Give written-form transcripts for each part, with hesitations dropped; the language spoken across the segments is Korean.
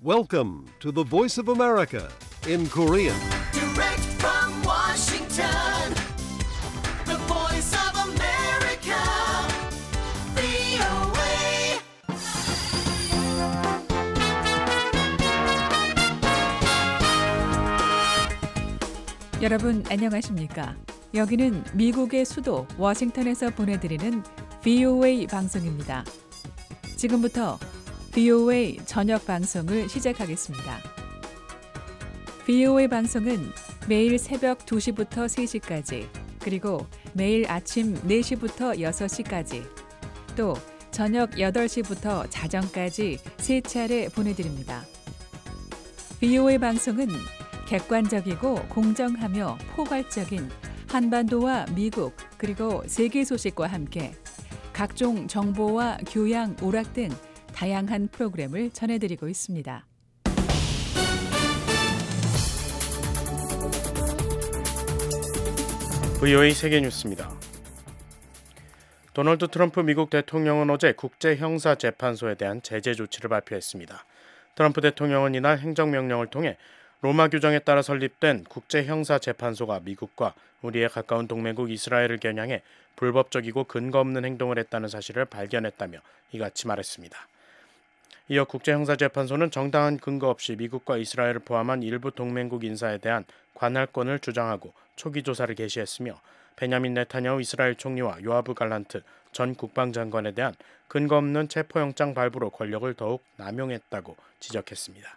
Welcome to the Voice of America in Korean. Direct from Washington, the voice of America, VOA. 여러분 안녕하십니까? 여기는 미국의 수도 워싱턴에서 보내드리는 VOA 방송입니다. 지금부터 VOA 저녁 방송을 시작하겠습니다. VOA 방송은 매일 새벽 2시부터 3시까지, 그리고 매일 아침 4시부터 6시까지, 또 저녁 8시부터 자정까지 3차례 보내드립니다. VOA 방송은 객관적이고 공정하며 포괄적인 한반도와 미국 그리고 세계 소식과 함께 각종 정보와 교양, 오락 등 다양한 프로그램을 전해드리고 있습니다. VOA 세계뉴스입니다. 도널드 트럼프 미국 대통령은 어제 국제형사재판소에 대한 제재 조치를 발표했습니다. 트럼프 대통령은 이날 행정명령을 통해 로마 규정에 따라 설립된 국제형사재판소가 미국과 우리의 가까운 동맹국 이스라엘을 겨냥해 불법적이고 근거 없는 행동을 했다는 사실을 발견했다며 이같이 말했습니다. 이어 국제형사재판소는 정당한 근거 없이 미국과 이스라엘을 포함한 일부 동맹국 인사에 대한 관할권을 주장하고 초기 조사를 개시했으며 베냐민 네타냐후 이스라엘 총리와 요아브 갈란트 전 국방장관에 대한 근거 없는 체포영장 발부로 권력을 더욱 남용했다고 지적했습니다.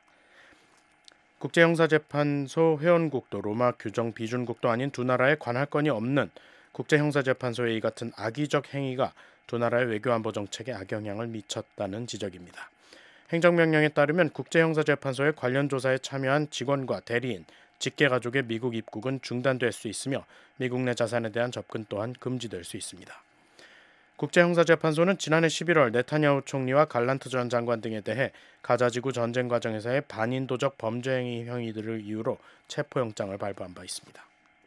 국제형사재판소 회원국도 로마 규정 비준국도 아닌 두 나라의 관할권이 없는 국제형사재판소의 이 같은 악의적 행위가 두 나라의 외교안보 정책에 악영향을 미쳤다는 지적입니다. 행정명령에 따르면 국제형사재판소의 관련 조사에 참여한 직원과 대리인, 직계가족의 미국 입국은 중단될 수 있으며 미국 내 자산에 대한 접근 또한 금지될 수 있습니다. 국제형사재판소는 지난해 11월 네타냐후 총리와 갈란트 전 장관 등에 대해 가자지구 전쟁 과정에서의 반인도적 범죄 행위 혐의들을 이유로 체포영장을 발부한 바 있습니다.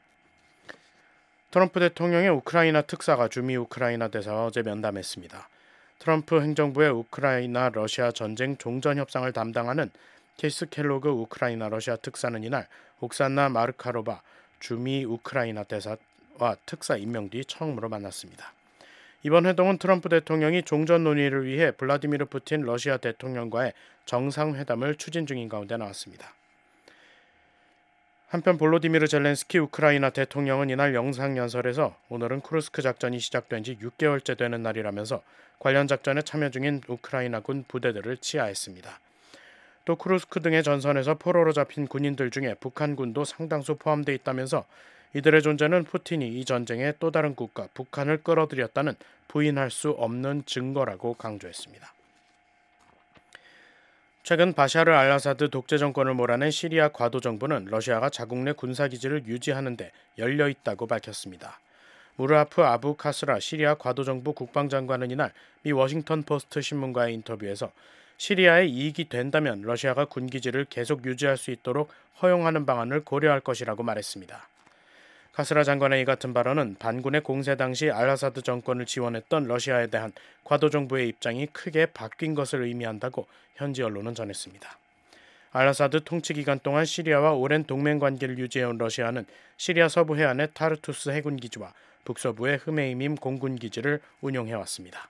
트럼프 대통령의 우크라이나 특사가 주미 우크라이나 대사와 어제 면담했습니다. 트럼프 행정부의 우크라이나 러시아 전쟁 종전 협상을 담당하는 케이스 켈로그 우크라이나 러시아 특사는 이날 옥산나 마르카로바 주미 우크라이나 대사와 특사 임명 뒤 처음으로 만났습니다. 이번 회동은 트럼프 대통령이 종전 논의를 위해 블라디미르 푸틴 러시아 대통령과의 정상회담을 추진 중인 가운데 나왔습니다. 한편 볼로디미르 젤렌스키 우크라이나 대통령은 이날 영상연설에서 오늘은 쿠르스크 작전이 시작된 지 6개월째 되는 날이라면서 관련 작전에 참여 중인 우크라이나군 부대들을 치하했습니다. 또 쿠르스크 등의 전선에서 포로로 잡힌 군인들 중에 북한군도 상당수 포함되어 있다면서 이들의 존재는 푸틴이 이 전쟁의 또 다른 국가 북한을 끌어들였다는 부인할 수 없는 증거라고 강조했습니다. 최근 바샤르 알아사드 독재 정권을 몰아낸 시리아 과도 정부는 러시아가 자국 내 군사기지를 유지하는 데 열려 있다고 밝혔습니다. 무르아프 아부 카스라 시리아 과도 정부 국방장관은 이날 미 워싱턴 포스트 신문과의 인터뷰에서 시리아에 이익이 된다면 러시아가 군기지를 계속 유지할 수 있도록 허용하는 방안을 고려할 것이라고 말했습니다. 카스라 장관의 이 같은 발언은 반군의 공세 당시 알아사드 정권을 지원했던 러시아에 대한 과도 정부의 입장이 크게 바뀐 것을 의미한다고 현지 언론은 전했습니다. 알아사드 통치 기간 동안 시리아와 오랜 동맹 관계를 유지해온 러시아는 시리아 서부 해안의 타르투스 해군 기지와 북서부의 흐메이밈 공군 기지를 운용해왔습니다.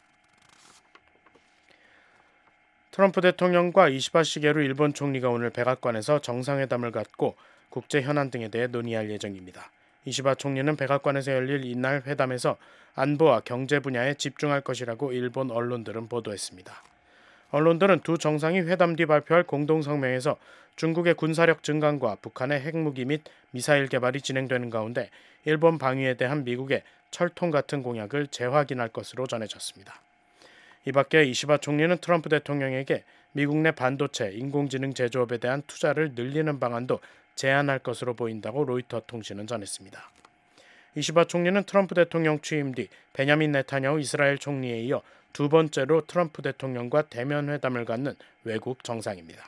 트럼프 대통령과 이시바 시게루 일본 총리가 오늘 백악관에서 정상회담을 갖고 국제 현안 등에 대해 논의할 예정입니다. 이시바 총리는 백악관에서 열릴 이날 회담에서 안보와 경제 분야에 집중할 것이라고 일본 언론들은 보도했습니다. 언론들은 두 정상이 회담 뒤 발표할 공동성명에서 중국의 군사력 증강과 북한의 핵무기 및 미사일 개발이 진행되는 가운데 일본 방위에 대한 미국의 철통 같은 공약을 재확인할 것으로 전해졌습니다. 이 밖에 이시바 총리는 트럼프 대통령에게 미국 내 반도체, 인공지능 제조업에 대한 투자를 늘리는 방안도 제안할 것으로 보인다고 로이터 통신은 전했습니다. 이시바 총리는 트럼프 대통령 취임 뒤 베냐민 네타냐후 이스라엘 총리에 이어 두 번째로 트럼프 대통령과 대면 회담을 갖는 외국 정상입니다.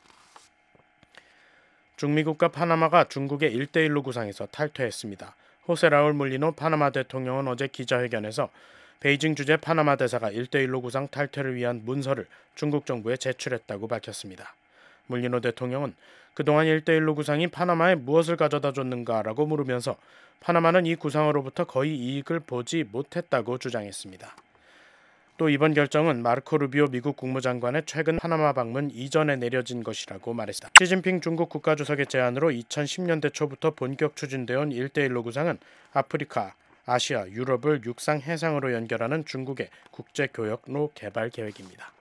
중미국가 파나마가 중국의 1대1로 구상에서 탈퇴했습니다. 호세 라울 물리노 파나마 대통령은 어제 기자회견에서 베이징 주재 파나마 대사가 1대1로 구상 탈퇴를 위한 문서를 중국 정부에 제출했다고 밝혔습니다. 물리노 대통령은 그동안 1대1로 구상이 파나마에 무엇을 가져다 줬는가라고 물으면서 파나마는 이 구상으로부터 거의 이익을 보지 못했다고 주장했습니다. 또 이번 결정은 마르코 루비오 미국 국무장관의 최근 파나마 방문 이전에 내려진 것이라고 말했습니다. 시진핑 중국 국가주석의 제안으로 2010년대 초부터 본격 추진되어 온 1대1로 구상은 아프리카, 아시아, 유럽을 육상 해상으로 연결하는 중국의 국제교역로 개발 계획입니다.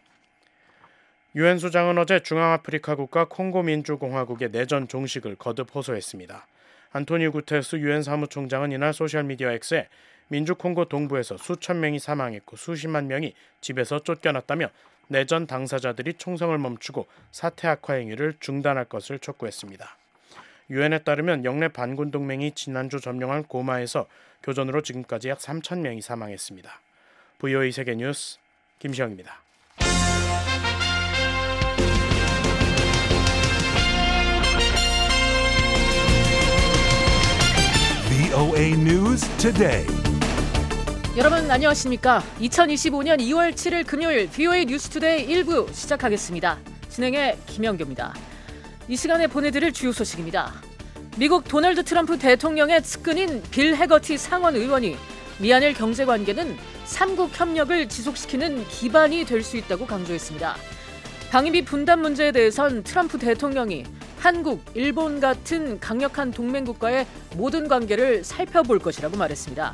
유엔 소장은 어제 중앙아프리카 국가 콩고 민주공화국의 내전 종식을 거듭 호소했습니다. 안토니우 구테르스 유엔 사무총장은 이날 소셜미디어 X에 민주 콩고 동부에서 수천 명이 사망했고 수십만 명이 집에서 쫓겨났다며 내전 당사자들이 총성을 멈추고 사태 악화 행위를 중단할 것을 촉구했습니다. 유엔에 따르면 영내 반군 동맹이 지난주 점령한 고마에서 교전으로 지금까지 약 3천 명이 사망했습니다. VOA 세계뉴스 김시영입니다. VOA News Today. 여러분 안녕하십니까? 2025년 2월 7일 금요일 VOA 뉴스투데이 1부 시작하겠습니다. 진행의 김영규입니다. 이 시간에 보내드릴 주요 소식입니다. 미국 도널드 트럼프 대통령의 측근인 빌 해거티 상원 의원이 미한일 경제관계는 삼국 협력을 지속시키는 기반이 될 수 있다고 강조했습니다. 방위비 분담 문제에 대해선 트럼프 대통령이 한국, 일본 같은 강력한 동맹국과의 모든 관계를 살펴볼 것이라고 말했습니다.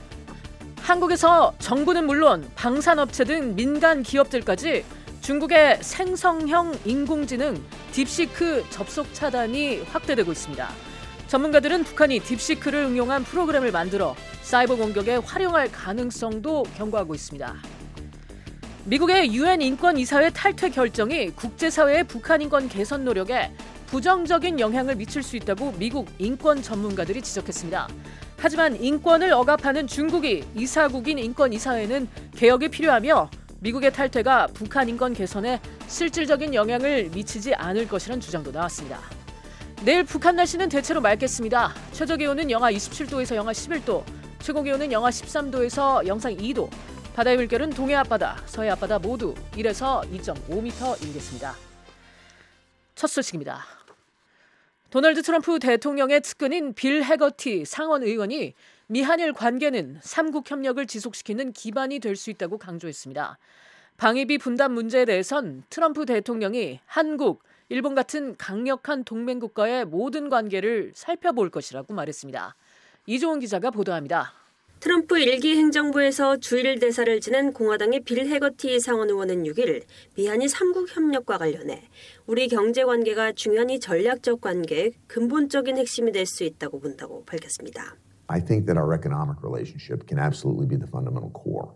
한국에서 정부는 물론 방산업체 등 민간 기업들까지 중국의 생성형 인공지능 딥시크 접속 차단이 확대되고 있습니다. 전문가들은 북한이 딥시크를 응용한 프로그램을 만들어 사이버 공격에 활용할 가능성도 경고하고 있습니다. 미국의 유엔 인권이사회 탈퇴 결정이 국제사회의 북한 인권 개선 노력에 부정적인 영향을 미칠 수 있다고 미국 인권 전문가들이 지적했습니다. 하지만 인권을 억압하는 중국이 이사국인 인권이사회는 개혁이 필요하며 미국의 탈퇴가 북한 인권 개선에 실질적인 영향을 미치지 않을 것이라는 주장도 나왔습니다. 내일 북한 날씨는 대체로 맑겠습니다. 최저기온은 영하 27도에서 영하 11도, 최고기온은 영하 13도에서 영상 2도, 바다의 물결은 동해 앞바다, 서해 앞바다 모두 1에서 2.5m 일겠습니다. 첫 소식입니다. 도널드 트럼프 대통령의 측근인 빌 해거티 상원 의원이 미한일 관계는 삼국 협력을 지속시키는 기반이 될 수 있다고 강조했습니다. 방위비 분담 문제에 대해선 트럼프 대통령이 한국, 일본 같은 강력한 동맹국과의 모든 관계를 살펴볼 것이라고 말했습니다. 이종훈 기자가 보도합니다. 트럼프 1기 행정부에서 주일 대사를 지낸 공화당의 빌 해거티 상원 의원은 6일 미한일 삼국 협력과 관련해 우리 경제 관계가 중요한 이 전략적 관계의 근본적인 핵심이 될 수 있다고 본다고 밝혔습니다. I think that our economic relationship can absolutely be the fundamental core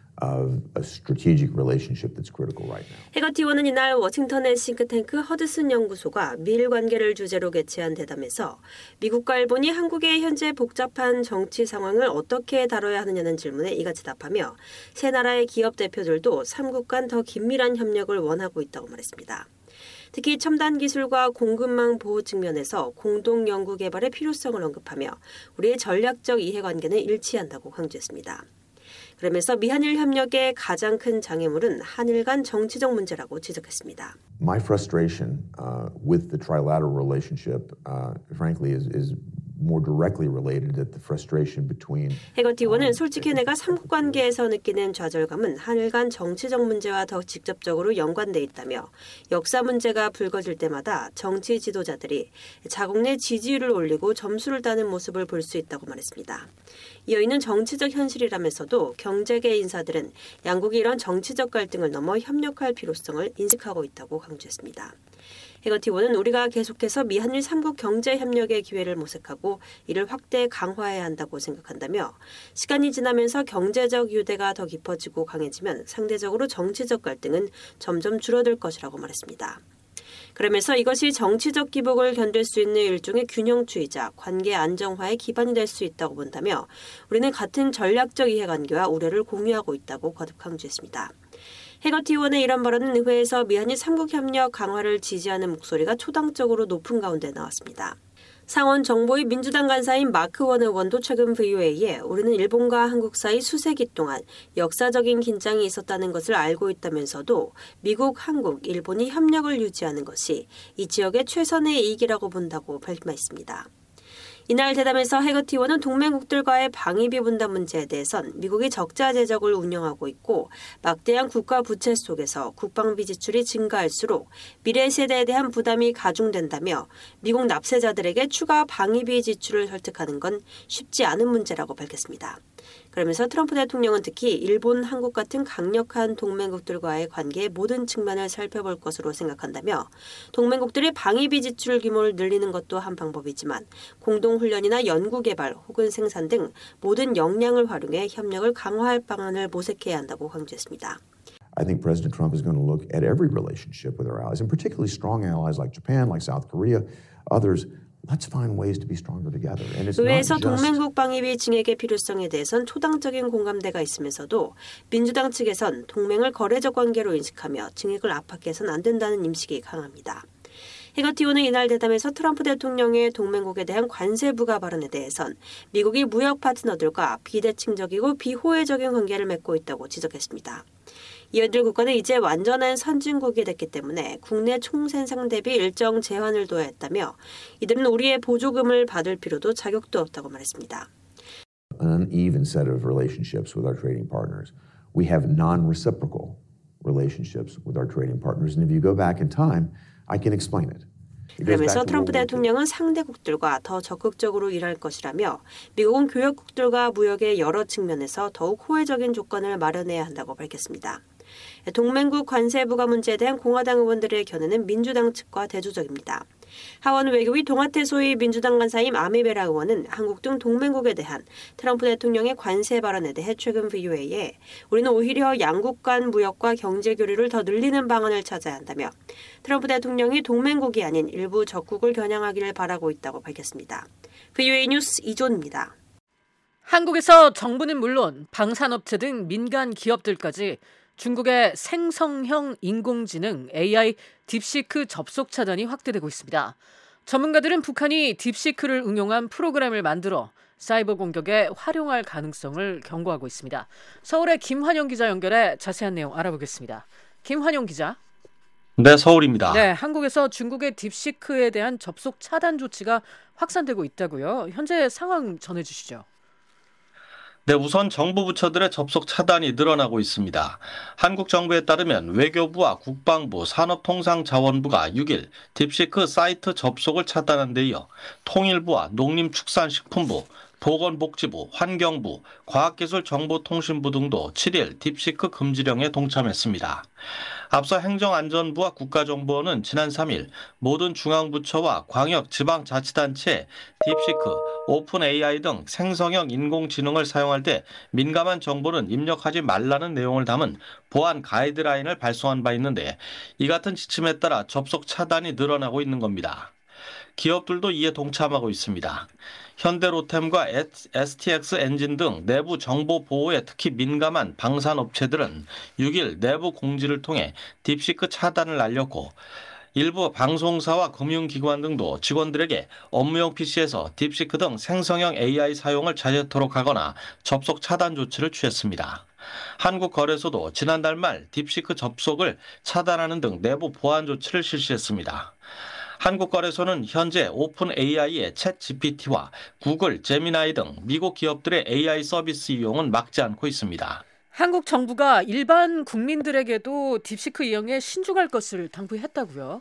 of a strategic relationship that's critical right now. 해거티 의원은 이날 워싱턴의 싱크탱크 허드슨 연구소가 미일 관계를 주제로 개최한 대담에서 미국과 일본이 한국의 현재 복잡한 정치 상황을 어떻게 다뤄야 하느냐는 질문에 이같이 답하며 세 나라의 기업 대표들도 삼국 간 더 긴밀한 협력을 원하고 있다고 말했습니다. 특히 첨단 기술과 공급망 보호 측면에서 공동 연구 개발의 필요성을 언급하며 우리의 전략적 이해관계는 일치한다고 강조했습니다. 그러면서 미한일 협력의 가장 큰 장애물은 한일 간 정치적 문제라고 지적했습니다. My frustration with the trilateral relationship, frankly, is more directly related to the frustration between. 해거티 의원은 솔직히 내가 삼국 관계에서 느끼는 좌절감은 한일 간 정치적 문제와 더 직접적으로 연관돼 있다며 역사 문제가 불거질 때마다 정치 지도자들이 자국 내 지지율을 올리고 점수를 따는 모습을 볼 수 있다고 말했습니다. 이어 이는 정치적 현실이라면서도 경제계 인사들은 양국이 이런 정치적 갈등을 넘어 협력할 필요성을 인식하고 있다고 강조했습니다. 해거티 의원은 우리가 계속해서 미한일 삼국 경제협력의 기회를 모색하고 이를 확대 강화해야 한다고 생각한다며 시간이 지나면서 경제적 유대가 더 깊어지고 강해지면 상대적으로 정치적 갈등은 점점 줄어들 것이라고 말했습니다. 그러면서 이것이 정치적 기복을 견딜 수 있는 일종의 균형주의자, 관계 안정화의 기반이 될 수 있다고 본다며 우리는 같은 전략적 이해관계와 우려를 공유하고 있다고 거듭 강조했습니다. 해거티 의원의 이런 발언은 의회에서 미한일 삼국 협력 강화를 지지하는 목소리가 초당적으로 높은 가운데 나왔습니다. 상원 정보위 민주당 간사인 마크 원 의원도 최근 VOA에 우리는 일본과 한국 사이 수세기 동안 역사적인 긴장이 있었다는 것을 알고 있다면서도 미국, 한국, 일본이 협력을 유지하는 것이 이 지역의 최선의 이익이라고 본다고 말했습니다. 이날 대담에서 해거티 의원은 동맹국들과의 방위비 분담 문제에 대해선 미국이 적자 제적을 운영하고 있고 막대한 국가 부채 속에서 국방비 지출이 증가할수록 미래 세대에 대한 부담이 가중된다며 미국 납세자들에게 추가 방위비 지출을 설득하는 건 쉽지 않은 문제라고 밝혔습니다. 그러면서 트럼프 대통령은 특히 일본, 한국 같은 강력한 동맹국들과의 관계의 모든 측면을 살펴볼 것으로 생각한다며 동맹국들의 방위비 지출 규모를 늘리는 것도 한 방법이지만 공동훈련이나 연구개발 혹은 생산 등 모든 역량을 활용해 협력을 강화할 방안을 모색해야 한다고 강조했습니다. I think President Trump is going to look at every relationship with our allies, and particularly strong allies like Japan, like South Korea, others. Let's find ways to be stronger together. And it's 의회에서 not just... 동맹국 방위비 증액의 필요성에 대해선 초당적인 공감대가 있으면서도 민주당 측에선 동맹을 거래적 관계로 인식하며 증액을 압박해서는 안 된다는 인식이 강합니다. 해거티 의원은 이날 대담에서 트럼프 대통령의 동맹국에 대한 관세 부과 발언에 대해선 미국이 무역 파트너들과 비대칭적이고 비호혜적인 관계를 맺고 있다고 지적했습니다. 이들 국가는 이제 완전한 선진국이 됐기 때문에 국내 총생산 대비 일정 제한을 둬야 했다며 이들은 우리의 보조금을 받을 필요도 자격도 없다고 말했습니다. An uneven set of relationships with our trading partners. We have non-reciprocal relationships with our trading partners. And if you go back in time, I can explain it. 그러면서 트럼프 대통령은 상대국들과 더 적극적으로 일할 것이라며 미국은 교역국들과 무역의 여러 측면에서 더욱 호혜적인 조건을 마련해야 한다고 밝혔습니다. 동맹국 관세 부과 문제에 대한 공화당 의원들의 견해는 민주당 측과 대조적입니다. 하원 외교위 동아태 소위 민주당 간사인 아메베라 의원은 한국 등 동맹국에 대한 트럼프 대통령의 관세 발언에 대해 최근 VOA에 우리는 오히려 양국 간 무역과 경제 교류를 더 늘리는 방안을 찾아야 한다며 트럼프 대통령이 동맹국이 아닌 일부 적국을 겨냥하기를 바라고 있다고 밝혔습니다. VOA 뉴스 이존입니다. 한국에서 정부는 물론 방산업체 등 민간 기업들까지 중국의 생성형 인공지능 AI 딥시크 접속 차단이 확대되고 있습니다. 전문가들은 북한이 딥시크를 응용한 프로그램을 만들어 사이버 공격에 활용할 가능성을 경고하고 있습니다. 서울의 김환영 기자 연결해 자세한 내용 알아보겠습니다. 김환영 기자. 네, 서울입니다. 네, 한국에서 중국의 딥시크에 대한 접속 차단 조치가 확산되고 있다고요. 현재 상황 전해주시죠. 네, 우선 정부 부처들의 접속 차단이 늘어나고 있습니다. 한국 정부에 따르면 외교부와 국방부, 산업통상자원부가 6일 딥시크 사이트 접속을 차단한 데 이어 통일부와 농림축산식품부, 보건복지부, 환경부, 과학기술정보통신부 등도 7일 딥시크 금지령에 동참했습니다. 앞서 행정안전부와 국가정보원은 지난 3일 모든 중앙부처와 광역 지방자치단체에 딥시크, 오픈 AI 등 생성형 인공지능을 사용할 때 민감한 정보는 입력하지 말라는 내용을 담은 보안 가이드라인을 발송한 바 있는데 이 같은 지침에 따라 접속 차단이 늘어나고 있는 겁니다. 기업들도 이에 동참하고 있습니다. 현대로템과 STX 엔진 등 내부 정보 보호에 특히 민감한 방산업체들은 6일 내부 공지를 통해 딥시크 차단을 알렸고 일부 방송사와 금융기관 등도 직원들에게 업무용 PC에서 딥시크 등 생성형 AI 사용을 자제토록 하거나 접속 차단 조치를 취했습니다. 한국거래소도 지난달 말 딥시크 접속을 차단하는 등 내부 보안 조치를 실시했습니다. 한국거래소는 현재 오픈 AI의 챗 GPT와 구글, 제미나이 등 미국 기업들의 AI 서비스 이용은 막지 않고 있습니다. 한국 정부가 일반 국민들에게도 딥시크 이용에 신중할 것을 당부했다고요?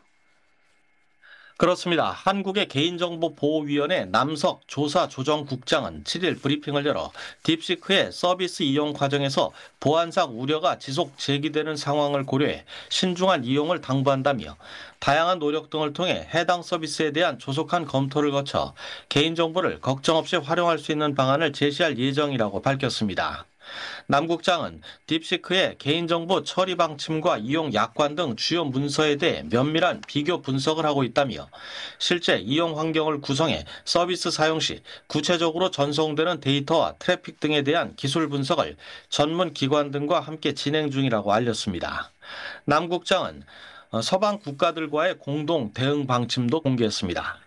그렇습니다. 한국의 개인정보보호위원회 남석 조사조정국장은 7일 브리핑을 열어 딥시크의 서비스 이용 과정에서 보안상 우려가 지속 제기되는 상황을 고려해 신중한 이용을 당부한다며 다양한 노력 등을 통해 해당 서비스에 대한 조속한 검토를 거쳐 개인정보를 걱정 없이 활용할 수 있는 방안을 제시할 예정이라고 밝혔습니다. 남 국장은 딥시크의 개인정보 처리 방침과 이용 약관 등 주요 문서에 대해 면밀한 비교 분석을 하고 있다며 실제 이용 환경을 구성해 서비스 사용 시 구체적으로 전송되는 데이터와 트래픽 등에 대한 기술 분석을 전문 기관 등과 함께 진행 중이라고 알렸습니다. 남 국장은 서방 국가들과의 공동 대응 방침도 공개했습니다.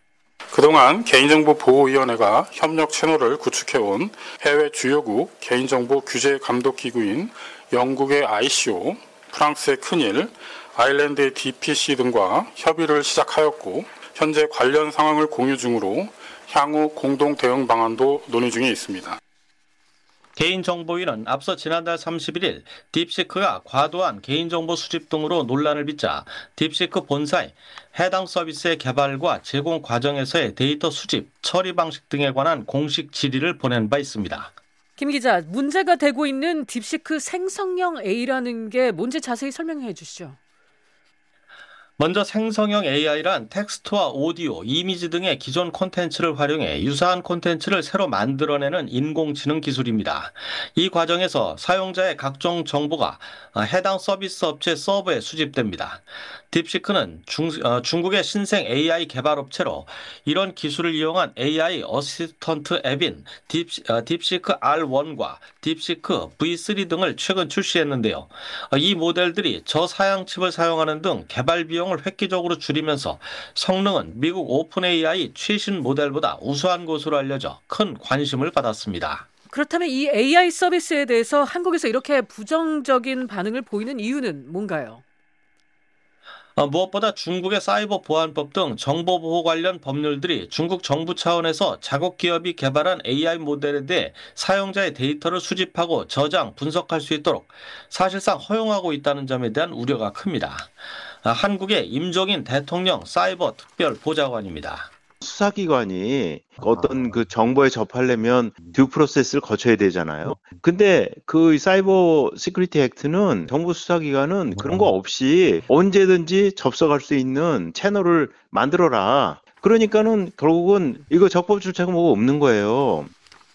그동안 개인정보보호위원회가 협력 채널을 구축해온 해외 주요국 개인정보 규제 감독기구인 영국의 ICO, 프랑스의 CNIL, 아일랜드의 DPC 등과 협의를 시작하였고 현재 관련 상황을 공유 중으로 향후 공동 대응 방안도 논의 중에 있습니다. 개인정보위는 앞서 지난달 31일 딥시크가 과도한 개인정보 수집 등으로 논란을 빚자 딥시크 본사에 해당 서비스의 개발과 제공 과정에서의 데이터 수집, 처리 방식 등에 관한 공식 질의를 보낸 바 있습니다. 김 기자, 문제가 되고 있는 딥시크 생성형 A라는 게 뭔지 자세히 설명해 주시죠. 먼저 생성형 AI란 텍스트와 오디오, 이미지 등의 기존 콘텐츠를 활용해 유사한 콘텐츠를 새로 만들어내는 인공지능 기술입니다. 이 과정에서 사용자의 각종 정보가 해당 서비스 업체 서버에 수집됩니다. 딥시크는 중국의 신생 AI 개발 업체로 이런 기술을 이용한 AI 어시스턴트 앱인 딥시크 R1과 딥시크 V3 등을 최근 출시했는데요. 이 모델들이 저사양 칩을 사용하는 등 개발 비용을 획기적으로 줄이면서 성능은 미국 오픈 AI 최신 모델보다 우수한 것으로 알려져 큰 관심을 받았습니다. 그렇다면 이 AI 서비스에 대해서 한국에서 이렇게 부정적인 반응을 보이는 이유는 뭔가요? 무엇보다 중국의 사이버 보안법 등 정보보호 관련 법률들이 중국 정부 차원에서 자국 기업이 개발한 AI 모델에 대해 사용자의 데이터를 수집하고 저장, 분석할 수 있도록 사실상 허용하고 있다는 점에 대한 우려가 큽니다. 한국의 임종인 대통령 사이버 특별 보좌관입니다. 수사기관이 어떤 그 정보에 접하려면 듀 프로세스를 거쳐야 되잖아요. 근데 그 사이버 시큐리티 액트는 정부 수사기관은 그런 거 없이 언제든지 접속할 수 있는 채널을 만들어라. 그러니까는 결국은 이거 적법 절차가 뭐 없는 거예요.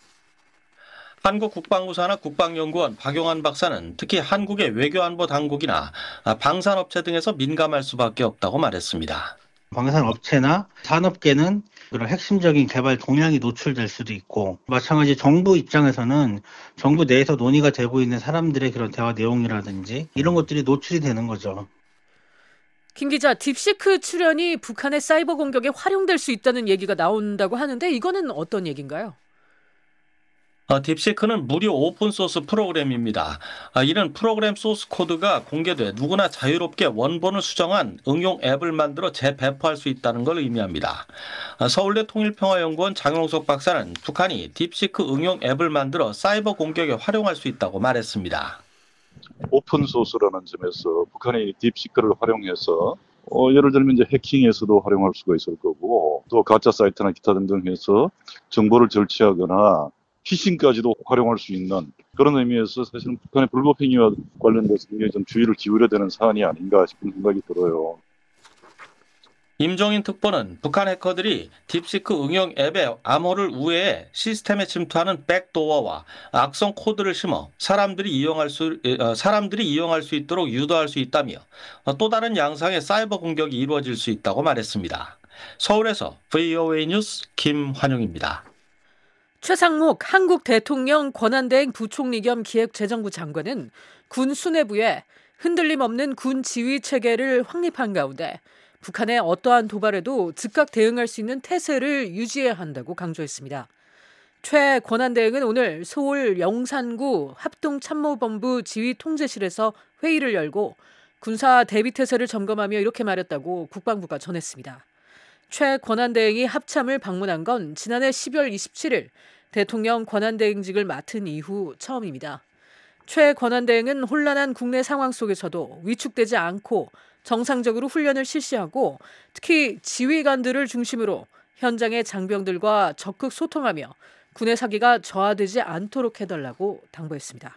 한국 국방부 산하 국방연구원 박용환 박사는 특히 한국의 외교안보 당국이나 방산업체 등에서 민감할 수밖에 없다고 말했습니다. 방산업체나 산업계는 그런 핵심적인 개발 동향이 노출될 수도 있고, 마찬가지 정부 입장에서는 정부 내에서 논의가 되고 있는 사람들의 그런 대화 내용이라든지 이런 것들이 노출이 되는 거죠. 김 기자, 딥시크 출연이 북한의 사이버 공격에 활용될 수 있다는 얘기가 나온다고 하는데 이거는 어떤 얘기인가요? 딥시크는 무료 오픈소스 프로그램입니다. 이는 프로그램 소스 코드가 공개돼 누구나 자유롭게 원본을 수정한 응용 앱을 만들어 재배포할 수 있다는 걸 의미합니다. 서울대 통일평화연구원 장용석 박사는 북한이 딥시크 응용 앱을 만들어 사이버 공격에 활용할 수 있다고 말했습니다. 오픈소스라는 점에서 북한이 딥시크를 활용해서 예를 들면 이제 해킹에서도 활용할 수가 있을 거고, 또 가짜 사이트나 기타 등등 해서 정보를 절취하거나 피싱까지도 활용할 수 있는 그런 의미에서 사실은 북한의 불법 행위와 관련돼서 굉장히 좀 주의를 기울여야 되는 사안이 아닌가 싶은 생각이 들어요. 임종인 특보는 북한 해커들이 딥시크 응용 앱의 암호를 우회해 시스템에 침투하는 백도어와 악성 코드를 심어 사람들이 이용할 수 있도록 유도할 수 있다며 또 다른 양상의 사이버 공격이 이루어질 수 있다고 말했습니다. 서울에서 VOA 뉴스 김환용입니다. 최상목 한국 대통령 권한대행 부총리 겸 기획재정부 장관은 군 수뇌부에 흔들림 없는 군 지휘 체계를 확립한 가운데 북한의 어떠한 도발에도 즉각 대응할 수 있는 태세를 유지해야 한다고 강조했습니다. 최 권한대행은 오늘 서울 영산구 합동참모본부 지휘통제실에서 회의를 열고 군사 대비태세를 점검하며 이렇게 말했다고 국방부가 전했습니다. 최 권한대행이 합참을 방문한 건 지난해 12월 27일 대통령 권한대행직을 맡은 이후 처음입니다. 최 권한대행은 혼란한 국내 상황 속에서도 위축되지 않고 정상적으로 훈련을 실시하고 특히 지휘관들을 중심으로 현장의 장병들과 적극 소통하며 군의 사기가 저하되지 않도록 해달라고 당부했습니다.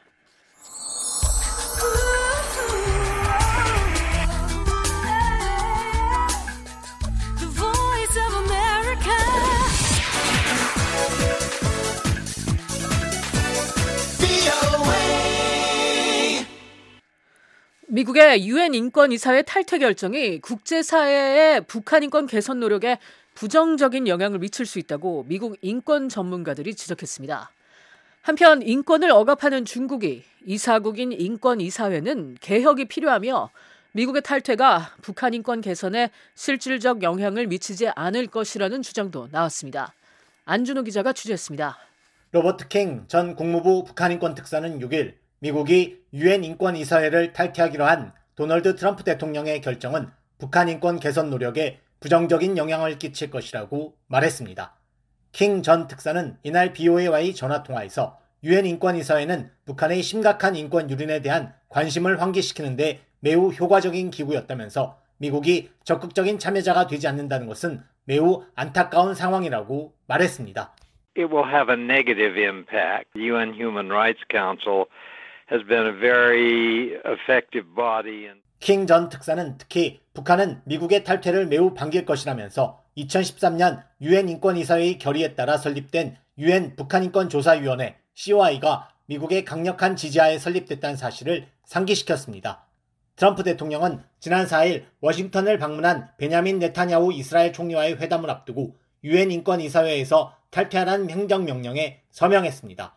미국의 유엔 인권이사회 탈퇴 결정이 국제사회의 북한 인권 개선 노력에 부정적인 영향을 미칠 수 있다고 미국 인권 전문가들이 지적했습니다. 한편 인권을 억압하는 중국이 이사국인 인권이사회는 개혁이 필요하며 미국의 탈퇴가 북한 인권 개선에 실질적 영향을 미치지 않을 것이라는 주장도 나왔습니다. 안준호 기자가 취재했습니다. 로버트 킹 전 국무부 북한인권 특사는 6일 미국이 유엔 인권이사회를 탈퇴하기로 한 도널드 트럼프 대통령의 결정은 북한 인권 개선 노력에 부정적인 영향을 끼칠 것이라고 말했습니다. 킹 전 특사는 이날 BOA와의 전화통화에서 유엔 인권이사회는 북한의 심각한 인권 유린에 대한 관심을 환기시키는 데 매우 효과적인 기구였다면서 미국이 적극적인 참여자가 되지 않는다는 것은 매우 안타까운 상황이라고 말했습니다. It will have a negative impact. The UN Human Rights Council has been a very effective body. 킹 전 특사는 특히 북한은 미국의 탈퇴를 매우 반길 것이라면서 2013년 유엔 인권이사회의 결의에 따라 설립된 유엔 북한인권조사위원회 COI가 미국의 강력한 지지하에 설립됐다는 사실을 상기시켰습니다. 트럼프 대통령은 지난 4일 워싱턴을 방문한 베냐민 네타냐후 이스라엘 총리와의 회담을 앞두고 유엔 인권이사회에서 탈퇴하라는 행정명령에 서명했습니다.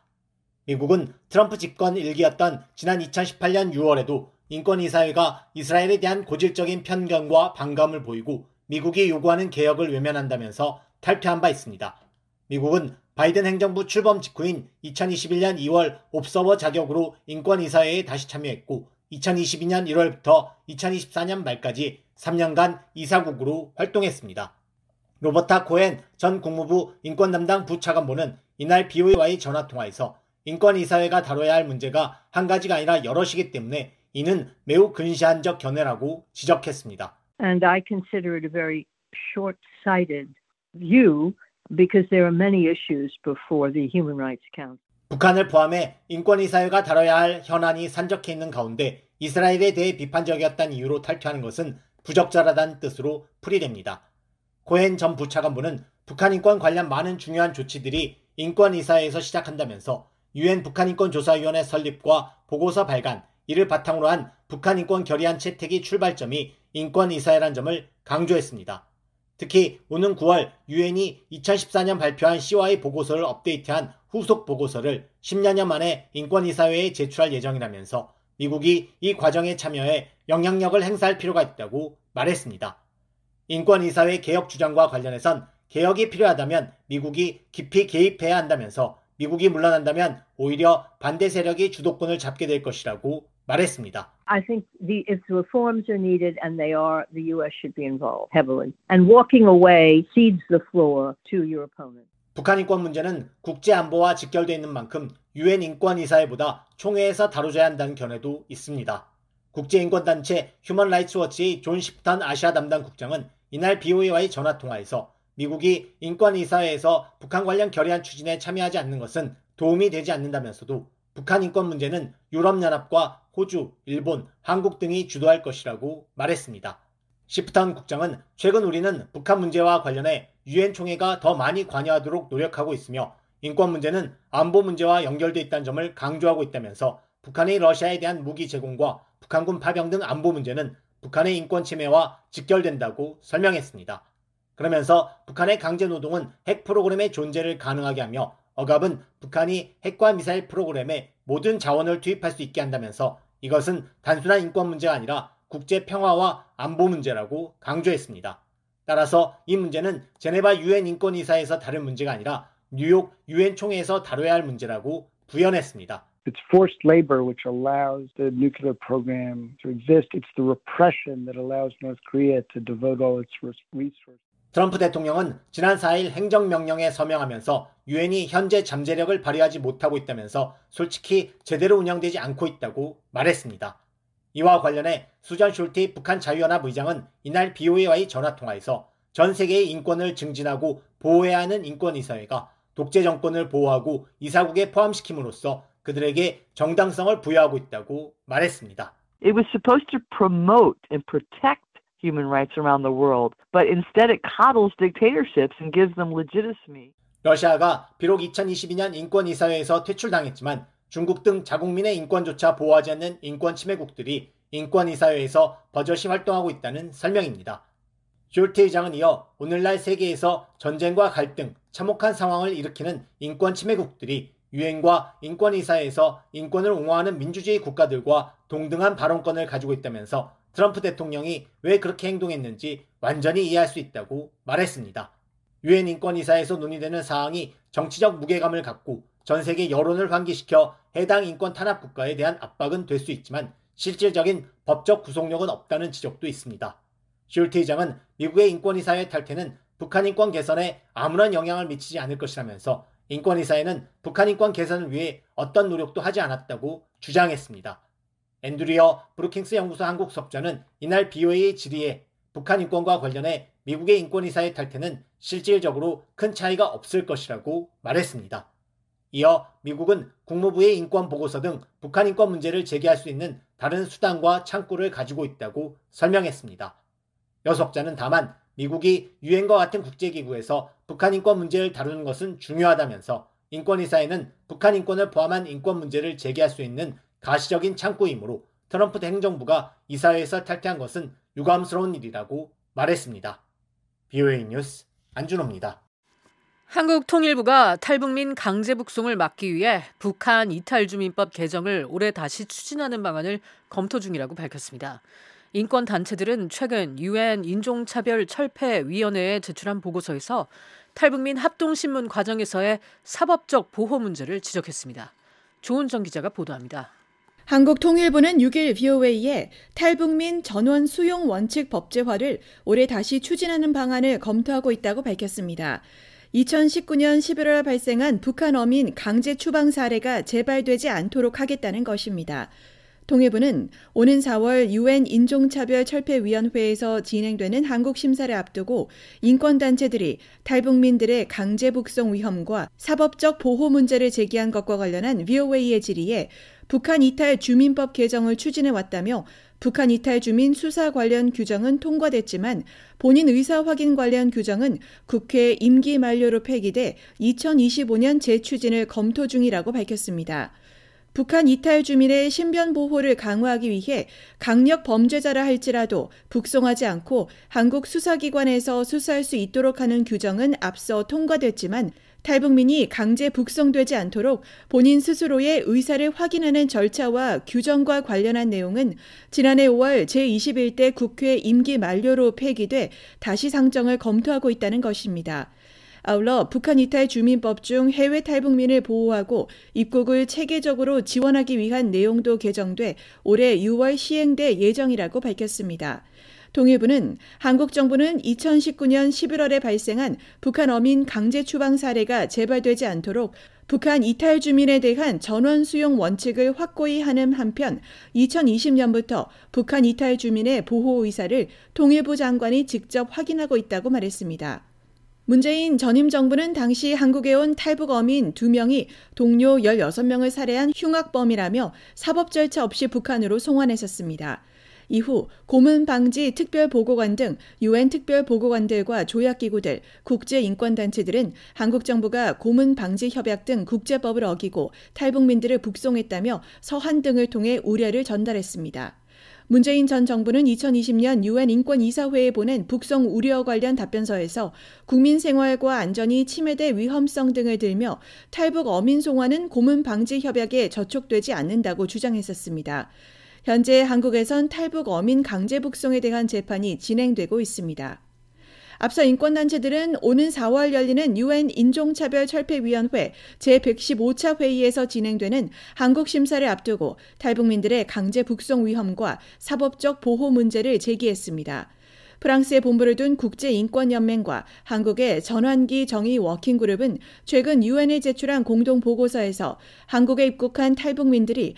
미국은 트럼프 집권 1기였던 지난 2018년 6월에도 인권이사회가 이스라엘에 대한 고질적인 편견과 반감을 보이고 미국이 요구하는 개혁을 외면한다면서 탈퇴한 바 있습니다. 미국은 바이든 행정부 출범 직후인 2021년 2월 옵서버 자격으로 인권이사회에 다시 참여했고 2022년 1월부터 2024년 말까지 3년간 이사국으로 활동했습니다. 로버타 코엔 전 국무부 인권 담당 부차관보는 이날 BOA와의 전화통화에서 인권이사회가 다뤄야 할 문제가 한 가지가 아니라 여럿이기 때문에 이는 매우 근시안적 견해라고 지적했습니다. And I consider it a very short-sighted view because there are many issues before the Human Rights Council. 북한을 포함해 인권이사회가 다뤄야 할 현안이 산적해 있는 가운데 이스라엘에 대해 비판적이었다는 이유로 탈퇴하는 것은 부적절하다는 뜻으로 풀이됩니다. 코엔 전 부차관보는 북한 인권 관련 많은 중요한 조치들이 인권이사회에서 시작한다면서 유엔 북한인권조사위원회 설립과 보고서 발간, 이를 바탕으로 한 북한 인권 결의안 채택이 출발점이 인권이사회란 점을 강조했습니다. 특히 오는 9월 유엔이 2014년 발표한 COI 보고서를 업데이트한 후속 보고서를 10여년 만에 인권이사회에 제출할 예정이라면서 미국이 이 과정에 참여해 영향력을 행사할 필요가 있다고 말했습니다. 인권이사회 개혁 주장과 관련해선 개혁이 필요하다면 미국이 깊이 개입해야 한다면서 미국이 물러난다면 오히려 반대 세력이 주도권을 잡게 될 것이라고 말했습니다. I think if reforms are needed and they are, the U.S. should be involved heavily. And walking away cedes the floor to your opponent. 북한 인권 문제는 국제 안보와 직결되어 있는 만큼 유엔 인권이사회보다 총회에서 다뤄져야 한다는 견해도 있습니다. 국제인권단체 휴먼 라이츠 워치의 존 시프턴 아시아 담당 국장은 이날 BOA와의 전화통화에서 미국이 인권이사회에서 북한 관련 결의안 추진에 참여하지 않는 것은 도움이 되지 않는다면서도 북한 인권 문제는 유럽연합과 호주, 일본, 한국 등이 주도할 것이라고 말했습니다. 시프턴 국장은 최근 우리는 북한 문제와 관련해 유엔 총회가 더 많이 관여하도록 노력하고 있으며 인권 문제는 안보 문제와 연결돼 있다는 점을 강조하고 있다면서 북한의 러시아에 대한 무기 제공과 북한군 파병 등 안보 문제는 북한의 인권 침해와 직결된다고 설명했습니다. 그러면서 북한의 강제노동은 핵 프로그램의 존재를 가능하게 하며 억압은 북한이 핵과 미사일 프로그램에 모든 자원을 투입할 수 있게 한다면서 이것은 단순한 인권 문제가 아니라 국제 평화와 안보 문제라고 강조했습니다. 따라서 이 문제는 제네바 유엔 인권이사에서 다룰 문제가 아니라 뉴욕 유엔 총회에서 다뤄야 할 문제라고 부연했습니다. It's forced labor which allows the nuclear program to exist. It's the repression that allows North Korea to devote all its resources. 트럼프 대통령은 지난 4일 행정명령에 서명하면서 유엔이 현재 잠재력을 발휘하지 못하고 있다면서 솔직히 제대로 운영되지 않고 있다고 말했습니다. 이와 관련해 수잔 숄티 북한 자유연합 의장은 이날 BOA와의 전화통화에서 전 세계의 인권을 증진하고 보호해야 하는 인권이사회가 독재 정권을 보호하고 이사국에 포함시킴으로써 그들에게 정당성을 부여하고 있다고 말했습니다. It was supposed to promote and protect human rights around the world, but instead it coddles dictatorships and gives them legitimacy. 러시아가 비록 2022년 인권이사회에서 퇴출당했지만 중국 등 자국민의 인권조차 보호하지 않는 인권 침해국들이 인권이사회에서 버젓이 활동하고 있다는 설명입니다. 숄트 의장은 이어 오늘날 세계에서 전쟁과 갈등, 참혹한 상황을 일으키는 인권 침해국들이 유엔과 인권이사회에서 인권을 옹호하는 민주주의 국가들과 동등한 발언권을 가지고 있다면서 트럼프 대통령이 왜 그렇게 행동했는지 완전히 이해할 수 있다고 말했습니다. 유엔 인권이사에서 논의되는 사항이 정치적 무게감을 갖고 전 세계 여론을 환기시켜 해당 인권 탄압 국가에 대한 압박은 될 수 있지만 실질적인 법적 구속력은 없다는 지적도 있습니다. 슐트 의장은 미국의 인권이사회 탈퇴는 북한 인권 개선에 아무런 영향을 미치지 않을 것이라면서 인권이사회는 북한 인권 개선을 위해 어떤 노력도 하지 않았다고 주장했습니다. 앤드리어 브루킹스 연구소 한국 석좌는 이날 BOA 질의에 북한 인권과 관련해 미국의 인권이사회 탈퇴는 실질적으로 큰 차이가 없을 것이라고 말했습니다. 이어 미국은 국무부의 인권 보고서 등 북한 인권 문제를 제기할 수 있는 다른 수단과 창구를 가지고 있다고 설명했습니다. 여 석좌는 다만 미국이 유엔과 같은 국제기구에서 북한 인권 문제를 다루는 것은 중요하다면서 인권이사회는 북한 인권을 포함한 인권 문제를 제기할 수 있는 가시적인 창구이므로 트럼프 행정부가 이사회에서 탈퇴한 것은 유감스러운 일이라고 말했습니다. BOA 뉴스 안준호입니다. 한국 통일부가 탈북민 강제 북송을 막기 위해 북한 이탈주민법 개정을 올해 다시 추진하는 방안을 검토 중이라고 밝혔습니다. 인권단체들은 최근 유엔 인종차별철폐위원회에 제출한 보고서에서 탈북민 합동신문 과정에서의 사법적 보호 문제를 지적했습니다. 조은정 기자가 보도합니다. 한국 통일부는 6일 BOA에 탈북민 전원 수용 원칙 법제화를 올해 다시 추진하는 방안을 검토하고 있다고 밝혔습니다. 2019년 11월 발생한 북한 어민 강제 추방 사례가 재발되지 않도록 하겠다는 것입니다. 통일부는 오는 4월 유엔 인종차별철폐위원회에서 진행되는 한국 심사를 앞두고 인권단체들이 탈북민들의 강제 북송 위험과 사법적 보호 문제를 제기한 것과 관련한 BOA의 질의에 북한 이탈 주민법 개정을 추진해 왔다며 북한 이탈 주민 수사 관련 규정은 통과됐지만 본인 의사 확인 관련 규정은 국회 임기 만료로 폐기돼 2025년 재추진을 검토 중이라고 밝혔습니다. 북한 이탈 주민의 신변 보호를 강화하기 위해 강력 범죄자라 할지라도 북송하지 않고 한국 수사기관에서 수사할 수 있도록 하는 규정은 앞서 통과됐지만 탈북민이 강제 북송되지 않도록 본인 스스로의 의사를 확인하는 절차와 규정과 관련한 내용은 지난해 5월 제21대 국회 임기 만료로 폐기돼 다시 상정을 검토하고 있다는 것입니다. 아울러 북한 이탈 주민법 중 해외 탈북민을 보호하고 입국을 체계적으로 지원하기 위한 내용도 개정돼 올해 6월 시행될 예정이라고 밝혔습니다. 통일부는 한국 정부는 2019년 11월에 발생한 북한 어민 강제 추방 사례가 재발되지 않도록 북한 이탈 주민에 대한 전원 수용 원칙을 확고히 하는 한편 2020년부터 북한 이탈 주민의 보호 의사를 통일부 장관이 직접 확인하고 있다고 말했습니다. 문재인 전임 정부는 당시 한국에 온 탈북 어민 2명이 동료 16명을 살해한 흉악범이라며 사법 절차 없이 북한으로 송환했었습니다. 이후 고문 방지 특별보고관 등 유엔 특별보고관들과 조약기구들, 국제인권단체들은 한국 정부가 고문 방지 협약 등 국제법을 어기고 탈북민들을 북송했다며 서한 등을 통해 우려를 전달했습니다. 문재인 전 정부는 2020년 유엔 인권이사회에 보낸 북송 우려 관련 답변서에서 국민 생활과 안전이 침해될 위험성 등을 들며 탈북 어민 송환은 고문 방지 협약에 저촉되지 않는다고 주장했었습니다. 현재 한국에선 탈북 어민 강제 북송에 대한 재판이 진행되고 있습니다. 앞서 인권단체들은 오는 4월 열리는 유엔 인종차별철폐위원회 제115차 회의에서 진행되는 한국 심사를 앞두고 탈북민들의 강제 북송 위험과 사법적 보호 문제를 제기했습니다. 프랑스에 본부를 둔 국제인권연맹과 한국의 전환기 정의 워킹그룹은 최근 유엔에 제출한 공동보고서에서 한국에 입국한 탈북민들이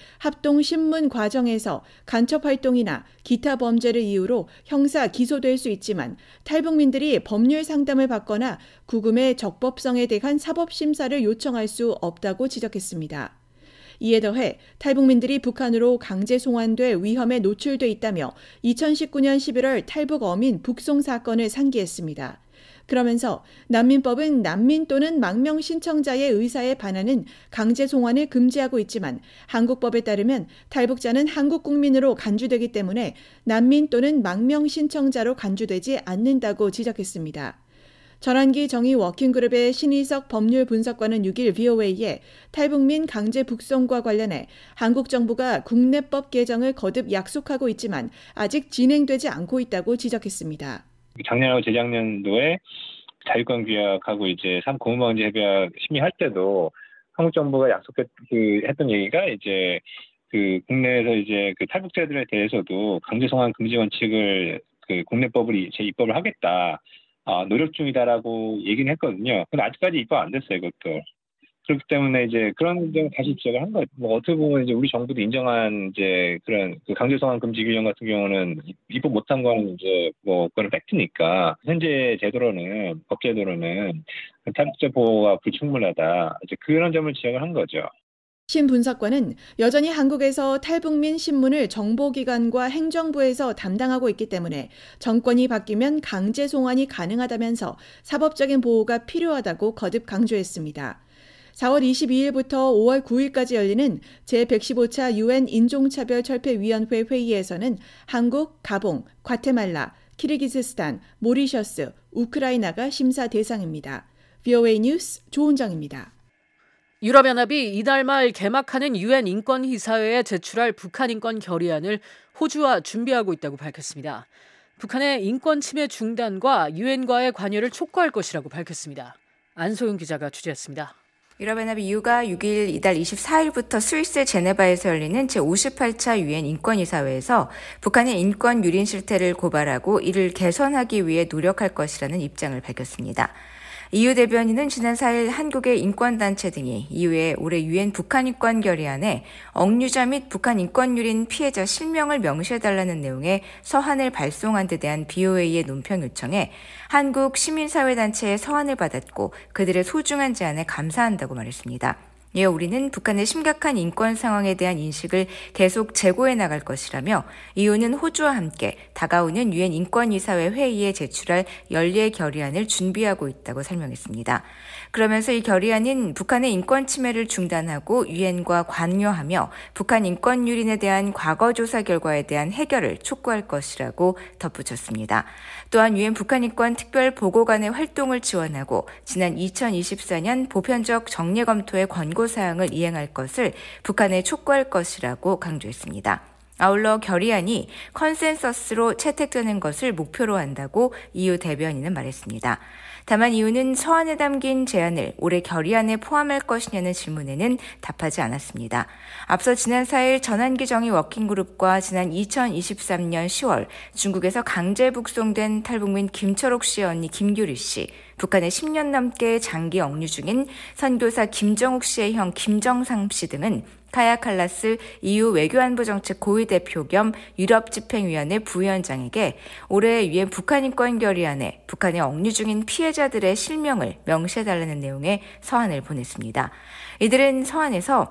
합동신문 과정에서 간첩활동이나 기타 범죄를 이유로 형사 기소될 수 있지만 탈북민들이 법률 상담을 받거나 구금의 적법성에 대한 사법심사를 요청할 수 없다고 지적했습니다. 이에 더해 탈북민들이 북한으로 강제 송환될 위험에 노출돼 있다며 2019년 11월 탈북 어민 북송 사건을 상기했습니다. 그러면서 난민법은 난민 또는 망명 신청자의 의사에 반하는 강제 송환을 금지하고 있지만 한국법에 따르면 탈북자는 한국 국민으로 간주되기 때문에 난민 또는 망명 신청자로 간주되지 않는다고 지적했습니다. 전환기 정의 워킹그룹의 신희석 법률 분석관은 6일 VOA에 탈북민 강제 북송과 관련해 한국 정부가 국내법 개정을 거듭 약속하고 있지만 아직 진행되지 않고 있다고 지적했습니다. 작년하고 재작년도에 자유권 규약하고 이제 3고문방지 협약 심의할 때도 한국 정부가 약속했던 얘기가 이제 그 국내에서 이제 그 탈북자들에 대해서도 강제 송환 금지 원칙을 그 국내법을 재입법을 하겠다. 노력 중이다라고 얘기는 했거든요. 근데 아직까지 입법 안 됐어요, 그것도. 그렇기 때문에 이제 그런 점을 다시 지적을 한 거예요. 뭐 어떻게 보면 이제 우리 정부도 인정한 이제 그런 그 강제성환 금지 규정 같은 경우는 입법 못한 거는 이제 뭐 그건 팩트니까 현재 제도로는 법 제도로는 탈북자 보호가 불충분하다. 이제 그런 점을 지적을 한 거죠. 신 분석관은 여전히 한국에서 탈북민 신문을 정보기관과 행정부에서 담당하고 있기 때문에 정권이 바뀌면 강제 송환이 가능하다면서 사법적인 보호가 필요하다고 거듭 강조했습니다. 4월 22일부터 5월 9일까지 열리는 제115차 UN 인종차별철폐위원회 회의에서는 한국, 가봉, 과테말라, 키르기스스탄, 모리셔스, 우크라이나가 심사 대상입니다. VOA 뉴스 조은정입니다. 유럽연합이 이달 말 개막하는 UN 인권이사회에 제출할 북한 인권 결의안을 호주와 준비하고 있다고 밝혔습니다. 북한의 인권 침해 중단과 유엔과의 관여를 촉구할 것이라고 밝혔습니다. 안소영 기자가 취재했습니다. 유럽연합 EU가 6일 이달 24일부터 스위스 제네바에서 열리는 제58차 UN 인권이사회에서 북한의 인권 유린 실태를 고발하고 이를 개선하기 위해 노력할 것이라는 입장을 밝혔습니다. EU 대변인은 지난 4일 한국의 인권단체 등이 EU의 올해 UN 북한 인권 결의안에 억류자 및 북한 인권 유린 피해자 실명을 명시해달라는 내용의 서한을 발송한 데 대한 BOA의 논평 요청에 한국 시민사회단체의 서한을 받았고 그들의 소중한 제안에 감사한다고 말했습니다. 이에 우리는 북한의 심각한 인권 상황에 대한 인식을 계속 제고해 나갈 것이라며 EU는 호주와 함께 다가오는 UN 인권이사회 회의에 제출할 연례 결의안을 준비하고 있다고 설명했습니다. 그러면서 이 결의안은 북한의 인권 침해를 중단하고 유엔과 관여하며 북한 인권 유린에 대한 과거 조사 결과에 대한 해결을 촉구할 것이라고 덧붙였습니다. 또한 유엔 북한 인권 특별 보고관의 활동을 지원하고 지난 2024년 보편적 정례 검토의 권고 사항을 이행할 것을 북한에 촉구할 것이라고 강조했습니다. 아울러 결의안이 컨센서스로 채택되는 것을 목표로 한다고 EU 대변인은 말했습니다. 다만 EU는 서한에 담긴 제안을 올해 결의안에 포함할 것이냐는 질문에는 답하지 않았습니다. 앞서 지난 4일 전환기 정의 워킹그룹과 지난 2023년 10월 중국에서 강제 북송된 탈북민 김철옥 씨의 언니 김규리 씨, 북한에 10년 넘게 장기 억류 중인 선교사 김정욱 씨의 형 김정상 씨 등은 카야 칼라스 EU 외교안보정책 고위대표 겸 유럽집행위원회 부위원장에게 올해 유엔 북한 인권 결의안에 북한에 억류 중인 피해자들의 실명을 명시해달라는 내용의 서한을 보냈습니다. 이들은 서한에서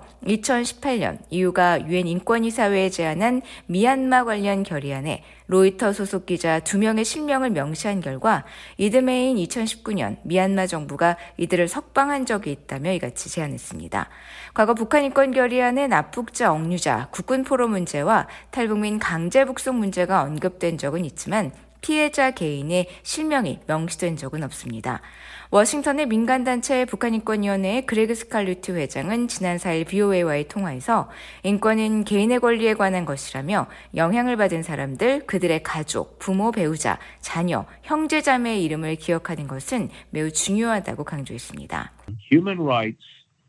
2018년 EU가 유엔 인권이사회에 제안한 미얀마 관련 결의안에 로이터 소속 기자 2명의 실명을 명시한 결과 이듬해인 2019년 미얀마 정부가 이들을 석방한 적이 있다며 이같이 제안했습니다. 과거 북한 인권 결의안에 납북자 억류자, 국군 포로 문제와 탈북민 강제 북송 문제가 언급된 적은 있지만 피해자 개인의 실명이 명시된 적은 없습니다. 워싱턴의 민간단체 북한인권위원회의 그레그 스칼루티 회장은 지난 4일 BOA와의 통화에서 인권은 개인의 권리에 관한 것이라며 영향을 받은 사람들, 그들의 가족, 부모, 배우자, 자녀, 형제, 자매의 이름을 기억하는 것은 매우 중요하다고 강조했습니다. Human rights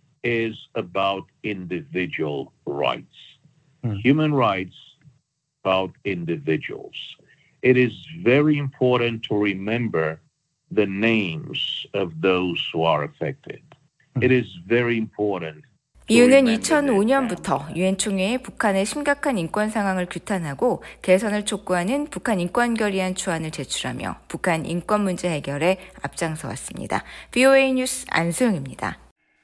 is about individual rights. Human rights about individuals. It is very important to remember the names of those who are affected. It is very important. EU는 2005년부터 유엔 총회에 북한의 심각한 인권 상황을 규탄하고 개선을 촉구하는 북한 인권 결의안 초안을 제출하며 북한 인권 문제 해결에 앞장서 왔습니다. VOA 뉴스 안소영입니다.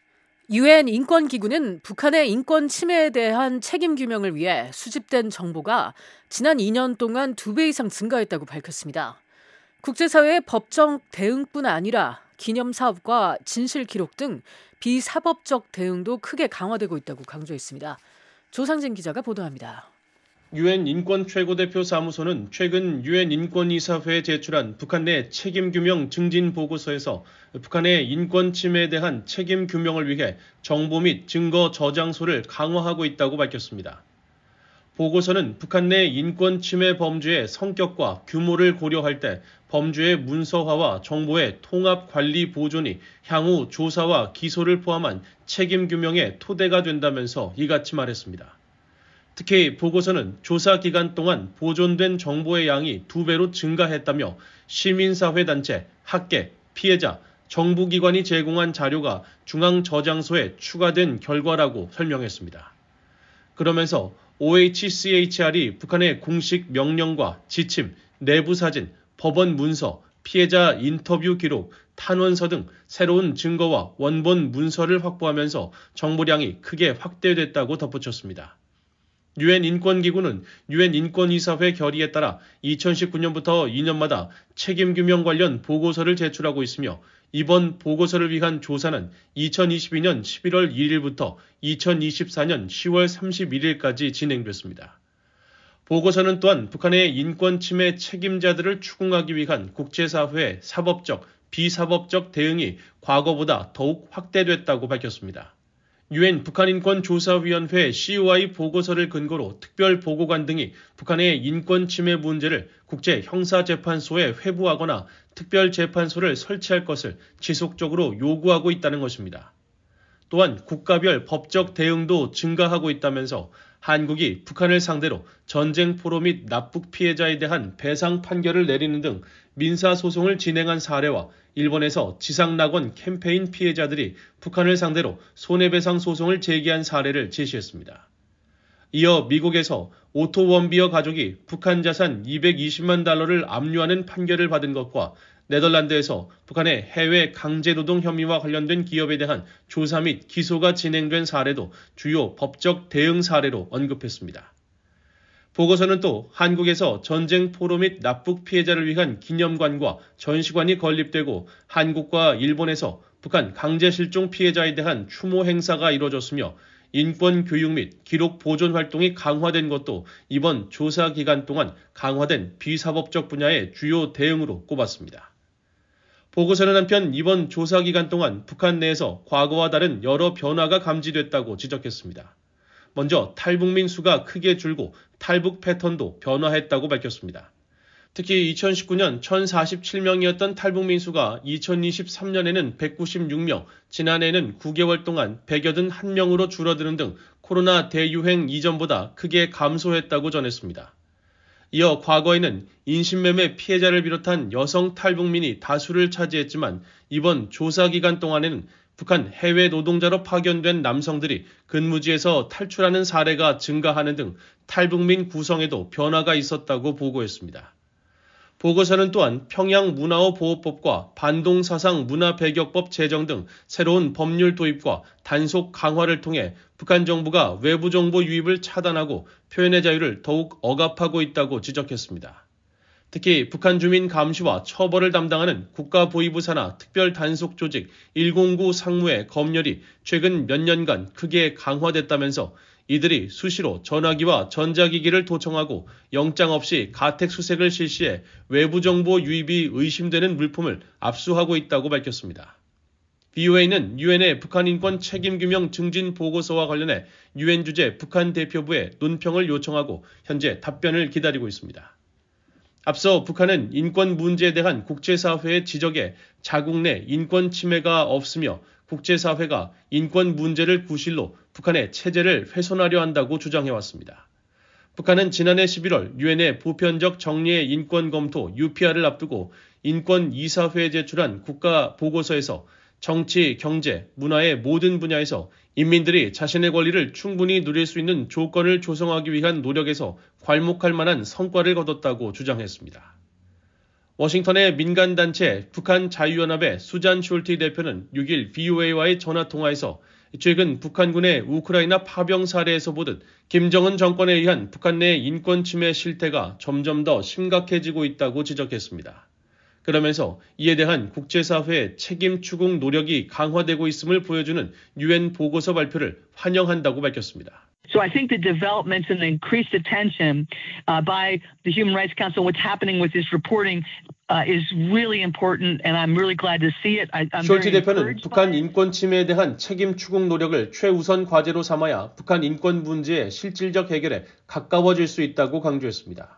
유엔 인권기구는 북한의 인권 침해에 대한 책임 규명을 위해 수집된 정보가 지난 2년 동안 2배 이상 증가했다고 밝혔습니다. 국제사회의 법적 대응뿐 아니라 기념사업과 진실기록 등 비사법적 대응도 크게 강화되고 있다고 강조했습니다. 조상진 기자가 보도합니다. 유엔 인권 최고대표 사무소는 최근 유엔 인권이사회에 제출한 북한 내 책임규명 증진 보고서에서 북한의 인권 침해에 대한 책임 규명을 위해 정보 및 증거 저장소를 강화하고 있다고 밝혔습니다. 보고서는 북한 내 인권 침해 범죄의 성격과 규모를 고려할 때 범죄의 문서화와 정보의 통합 관리 보존이 향후 조사와 기소를 포함한 책임 규명의 토대가 된다면서 이같이 말했습니다. 특히 보고서는 조사 기간 동안 보존된 정보의 양이 2배로 증가했다며 시민사회단체, 학계, 피해자, 정부기관이 제공한 자료가 중앙저장소에 추가된 결과라고 설명했습니다. 그러면서 OHCHR이 북한의 공식 명령과 지침, 내부 사진, 법원 문서, 피해자 인터뷰 기록, 탄원서 등 새로운 증거와 원본 문서를 확보하면서 정보량이 크게 확대됐다고 덧붙였습니다. 유엔 인권기구는 유엔 인권이사회 결의에 따라 2019년부터 2년마다 책임규명 관련 보고서를 제출하고 있으며 이번 보고서를 위한 조사는 2022년 11월 1일부터 2024년 10월 31일까지 진행됐습니다. 보고서는 또한 북한의 인권 침해 책임자들을 추궁하기 위한 국제사회의 사법적, 비사법적 대응이 과거보다 더욱 확대됐다고 밝혔습니다. 유엔 북한인권조사위원회 COI 보고서를 근거로 특별보고관 등이 북한의 인권 침해 문제를 국제형사재판소에 회부하거나 특별재판소를 설치할 것을 지속적으로 요구하고 있다는 것입니다. 또한 국가별 법적 대응도 증가하고 있다면서 한국이 북한을 상대로 전쟁포로 및 납북 피해자에 대한 배상 판결을 내리는 등 민사소송을 진행한 사례와 일본에서 지상낙원 캠페인 피해자들이 북한을 상대로 손해배상 소송을 제기한 사례를 제시했습니다. 이어 미국에서 오토 원비어 가족이 북한 자산 220만 달러를 압류하는 판결을 받은 것과 네덜란드에서 북한의 해외 강제노동 혐의와 관련된 기업에 대한 조사 및 기소가 진행된 사례도 주요 법적 대응 사례로 언급했습니다. 보고서는 또 한국에서 전쟁 포로 및 납북 피해자를 위한 기념관과 전시관이 건립되고 한국과 일본에서 북한 강제 실종 피해자에 대한 추모 행사가 이뤄졌으며 인권 교육 및 기록 보존 활동이 강화된 것도 이번 조사 기간 동안 강화된 비사법적 분야의 주요 대응으로 꼽았습니다. 보고서는 한편 이번 조사 기간 동안 북한 내에서 과거와 다른 여러 변화가 감지됐다고 지적했습니다. 먼저 탈북민 수가 크게 줄고 탈북 패턴도 변화했다고 밝혔습니다. 특히 2019년 1047명이었던 탈북민 수가 2023년에는 196명, 지난해에는 9개월 동안 181명으로 줄어드는 등 코로나 대유행 이전보다 크게 감소했다고 전했습니다. 이어 과거에는 인신매매 피해자를 비롯한 여성 탈북민이 다수를 차지했지만 이번 조사 기간 동안에는 북한 해외 노동자로 파견된 남성들이 근무지에서 탈출하는 사례가 증가하는 등 탈북민 구성에도 변화가 있었다고 보고했습니다. 보고서는 또한 평양문화어보호법과 반동사상문화배격법 제정 등 새로운 법률 도입과 단속 강화를 통해 북한 정부가 외부 정보 유입을 차단하고 표현의 자유를 더욱 억압하고 있다고 지적했습니다. 특히 북한 주민 감시와 처벌을 담당하는 국가보위부 산하 특별단속조직 109 상무의 검열이 최근 몇 년간 크게 강화됐다면서 이들이 수시로 전화기와 전자기기를 도청하고 영장 없이 가택수색을 실시해 외부 정보 유입이 의심되는 물품을 압수하고 있다고 밝혔습니다. VOA는 유엔의 북한 인권 책임규명 증진 보고서와 관련해 유엔 주재 북한 대표부에 논평을 요청하고 현재 답변을 기다리고 있습니다. 앞서 북한은 인권 문제에 대한 국제사회의 지적에 자국 내 인권 침해가 없으며 국제사회가 인권 문제를 구실로 북한의 체제를 훼손하려 한다고 주장해왔습니다. 북한은 지난해 11월 유엔의 보편적 정리의 인권 검토 UPR을 앞두고 인권이사회에 제출한 국가 보고서에서 정치, 경제, 문화의 모든 분야에서 인민들이 자신의 권리를 충분히 누릴 수 있는 조건을 조성하기 위한 노력에서 괄목할 만한 성과를 거뒀다고 주장했습니다. 워싱턴의 민간단체 북한 자유연합의 수잔 숄티 대표는 6일 VOA와의 전화통화에서 최근 북한군의 우크라이나 파병 사례에서 보듯 김정은 정권에 의한 북한 내 인권 침해 실태가 점점 더 심각해지고 있다고 지적했습니다. 그러면서 이에 대한 국제사회의 책임 추궁 노력이 강화되고 있음을 보여주는 유엔 보고서 발표를 환영한다고 밝혔습니다. So I think the developments and the increased attention by the Human Rights Council, what's happening with this reporting is really important, and I'm really glad to see it. 숄티 대표는 북한 인권 침해에 대한 책임 추궁 노력을 최우선 과제로 삼아야 북한 인권 문제의 실질적 해결에 가까워질 수 있다고 강조했습니다.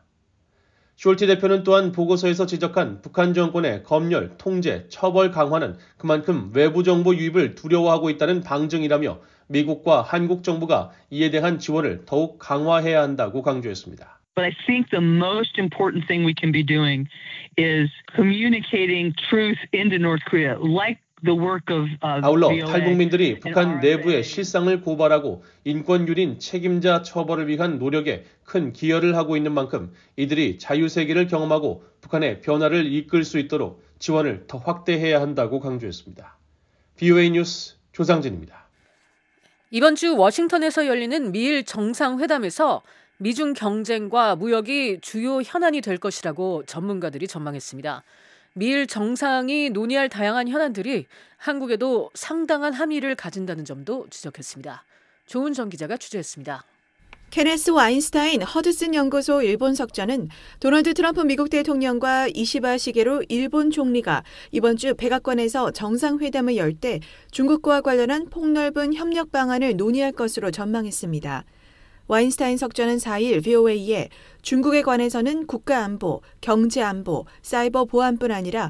숄티 대표는 또한 보고서에서 지적한 북한 정권의 검열, 통제, 처벌 강화는 그만큼 외부 정보 유입을 두려워하고 있다는 방증이라며 미국과 한국 정부가 이에 대한 지원을 더욱 강화해야 한다고 강조했습니다. But I think the most important thing we can be doing is communicating truth into North Korea, like the work of 아울러 탈북민들이 북한 내부의 실상을 고발하고 인권유린 책임자 처벌을 위한 노력에 큰 기여를 하고 있는 만큼 이들이 자유세계를 경험하고 북한의 변화를 이끌 수 있도록 지원을 더 확대해야 한다고 강조했습니다. VOA 뉴스 조상진입니다. 이번 주 워싱턴에서 열리는 미일 정상회담에서 미중 경쟁과 무역이 주요 현안이 될 것이라고 전문가들이 전망했습니다. 미일 정상이 논의할 다양한 현안들이 한국에도 상당한 함의를 가진다는 점도 지적했습니다. 조은정 기자가 취재했습니다. 케네스 와인스타인 허드슨 연구소 일본 석좌는 도널드 트럼프 미국 대통령과 이시바 시게루 일본 총리가 이번 주 백악관에서 정상회담을 열 때 중국과 관련한 폭넓은 협력 방안을 논의할 것으로 전망했습니다. 와인스타인 석좌는 4일 VOA에 중국에 관해서는 국가안보, 경제안보, 사이버 보안뿐 아니라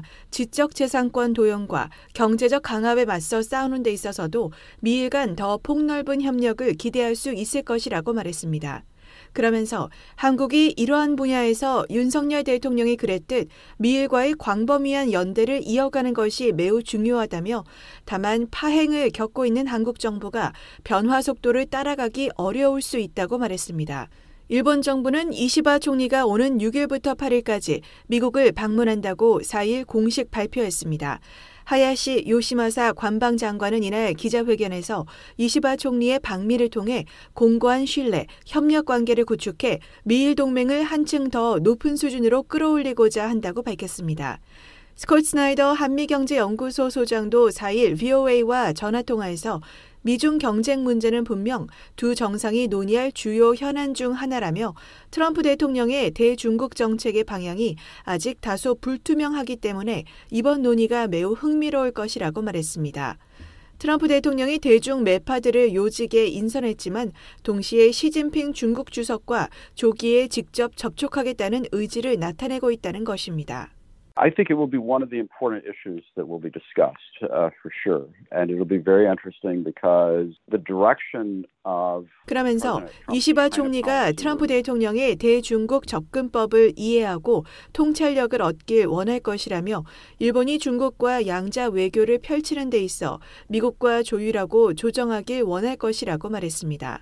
지적재산권 도용과 경제적 강압에 맞서 싸우는 데 있어서도 미일 간 더 폭넓은 협력을 기대할 수 있을 것이라고 말했습니다. 그러면서 한국이 이러한 분야에서 윤석열 대통령이 그랬듯 미일과의 광범위한 연대를 이어가는 것이 매우 중요하다며 다만 파행을 겪고 있는 한국 정부가 변화 속도를 따라가기 어려울 수 있다고 말했습니다. 일본 정부는 이시바 총리가 오는 6일부터 8일까지 미국을 방문한다고 4일 공식 발표했습니다. 하야시 요시마사 관방장관은 이날 기자회견에서 이시바 총리의 방미를 통해 공고한 신뢰, 협력 관계를 구축해 미일 동맹을 한층 더 높은 수준으로 끌어올리고자 한다고 밝혔습니다. 스콧 스나이더 한미경제연구소 소장도 4일 VOA와 전화통화에서 미중 경쟁 문제는 분명 두 정상이 논의할 주요 현안 중 하나라며 트럼프 대통령의 대중국 정책의 방향이 아직 다소 불투명하기 때문에 이번 논의가 매우 흥미로울 것이라고 말했습니다. 트럼프 대통령이 대중 매파들을 요직에 인선했지만 동시에 시진핑 중국 주석과 조기에 직접 접촉하겠다는 의지를 나타내고 있다는 것입니다. I think it will be one of the important issues that will be discussed for sure. And it will be very interesting because the direction of 그러면서 이시바 총리가 트럼프 대통령의 대중국 접근법을 이해하고 통찰력을 얻길 원할 것이라며 일본이 중국과 양자 외교를 펼치는 데 있어 미국과 조율하고 조정하길 원할 것이라고 말했습니다.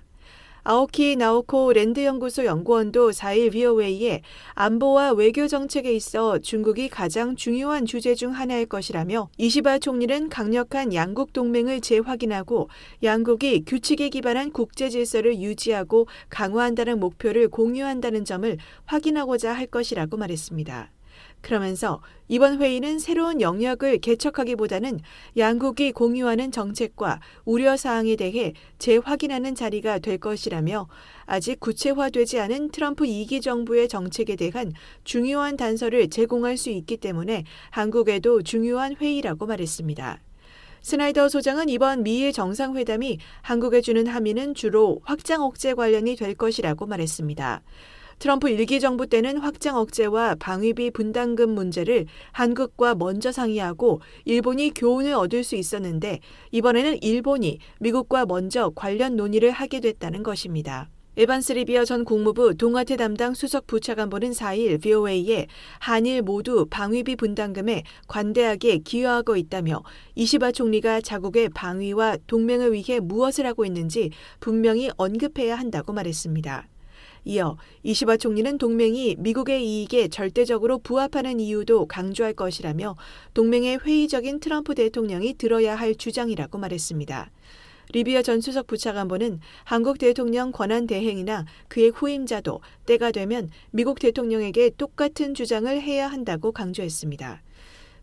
아오키 나오코 랜드연구소 연구원도 4일 VOA에 안보와 외교 정책에 있어 중국이 가장 중요한 주제 중 하나일 것이라며 이시바 총리는 강력한 양국 동맹을 재확인하고 양국이 규칙에 기반한 국제 질서를 유지하고 강화한다는 목표를 공유한다는 점을 확인하고자 할 것이라고 말했습니다. 그러면서 이번 회의는 새로운 영역을 개척하기보다는 양국이 공유하는 정책과 우려사항에 대해 재확인하는 자리가 될 것이라며 아직 구체화되지 않은 트럼프 2기 정부의 정책에 대한 중요한 단서를 제공할 수 있기 때문에 한국에도 중요한 회의라고 말했습니다. 스나이더 소장은 이번 미일 정상회담이 한국에 주는 함의는 주로 확장 억제 관련이 될 것이라고 말했습니다. 트럼프 1기 정부 때는 확장 억제와 방위비 분담금 문제를 한국과 먼저 상의하고 일본이 교훈을 얻을 수 있었는데 이번에는 일본이 미국과 먼저 관련 논의를 하게 됐다는 것입니다. 에반스 리비어 전 국무부 동아태 담당 수석 부차관보는 4일 VOA에 한일 모두 방위비 분담금에 관대하게 기여하고 있다며 이시바 총리가 자국의 방위와 동맹을 위해 무엇을 하고 있는지 분명히 언급해야 한다고 말했습니다. 이어 이시바 총리는 동맹이 미국의 이익에 절대적으로 부합하는 이유도 강조할 것이라며 동맹의 회의적인 트럼프 대통령이 들어야 할 주장이라고 말했습니다. 리비어 전 수석 부차관보는 한국 대통령 권한 대행이나 그의 후임자도 때가 되면 미국 대통령에게 똑같은 주장을 해야 한다고 강조했습니다.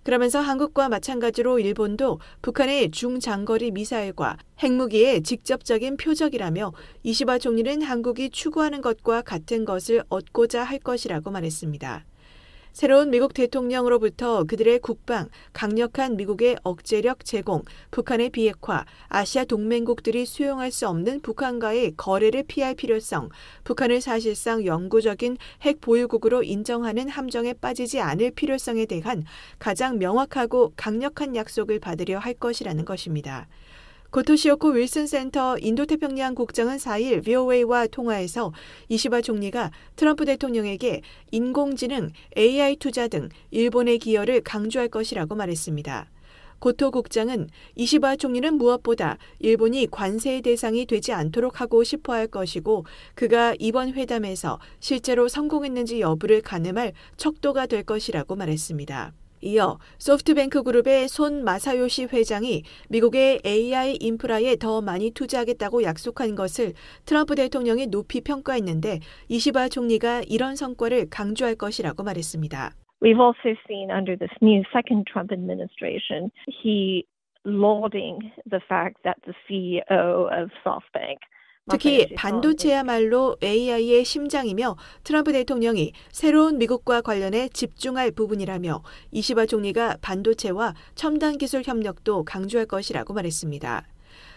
그러면서 한국과 마찬가지로 일본도 북한의 중장거리 미사일과 핵무기의 직접적인 표적이라며 이시바 총리는 한국이 추구하는 것과 같은 것을 얻고자 할 것이라고 말했습니다. 새로운 미국 대통령으로부터 그들의 국방, 강력한 미국의 억제력 제공, 북한의 비핵화, 아시아 동맹국들이 수용할 수 없는 북한과의 거래를 피할 필요성, 북한을 사실상 영구적인 핵 보유국으로 인정하는 함정에 빠지지 않을 필요성에 대한 가장 명확하고 강력한 약속을 받으려 할 것이라는 것입니다. 고토시오코 윌슨 센터 인도태평양 국장은 4일 VOA와 통화에서 이시바 총리가 트럼프 대통령에게 인공지능, AI 투자 등 일본의 기여를 강조할 것이라고 말했습니다. 고토 국장은 이시바 총리는 무엇보다 일본이 관세의 대상이 되지 않도록 하고 싶어 할 것이고 그가 이번 회담에서 실제로 성공했는지 여부를 가늠할 척도가 될 것이라고 말했습니다. 이어 소프트뱅크 그룹의 손 마사요시 회장이 미국의 AI 인프라에 더 많이 투자하겠다고 약속한 것을 트럼프 대통령이 높이 평가했는데 이시바 총리가 이런 성과를 강조할 것이라고 말했습니다. We've also seen under this new second Trump administration, he lauding the fact that the CEO of SoftBank 특히 반도체야말로 AI의 심장이며 트럼프 대통령이 새로운 미국과 관련해 집중할 부분이라며 이시바 총리가 반도체와 첨단 기술 협력도 강조할 것이라고 말했습니다.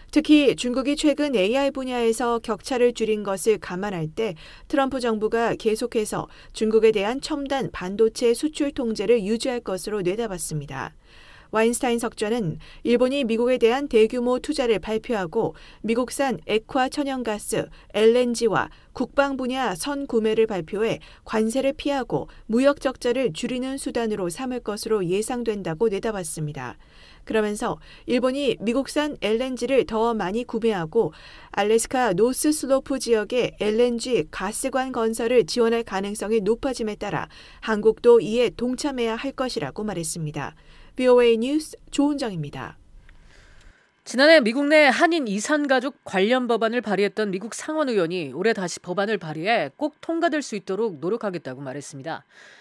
특히 중국이 최근 AI 분야에서 격차를 줄인 것을 감안할 때 트럼프 정부가 계속해서 중국에 대한 첨단 반도체 수출 통제를 유지할 것으로 내다봤습니다. 와인스타인 석좌는 일본이 미국에 대한 대규모 투자를 발표하고 미국산 액화 천연가스, LNG와 국방 분야 선 구매를 발표해 관세를 피하고 무역 적자를 줄이는 수단으로 삼을 것으로 예상된다고 내다봤습니다. 그러면서 일본이 미국산 LNG를 더 많이 구매하고 알래스카 노스 슬로프 지역의 LNG 가스관 건설을 지원할 가능성이 높아짐에 따라 한국도 이에 동참해야 할 것이라고 말했습니다. VOA 뉴스 조은정입니다. 지난해 미국 내 한인 이산가족 관련 법안을 발의했던 미국 상원 의원이 올해 다시 법안을 발의해 꼭 통과될 수 있도록 노력하겠다고 말했습니다.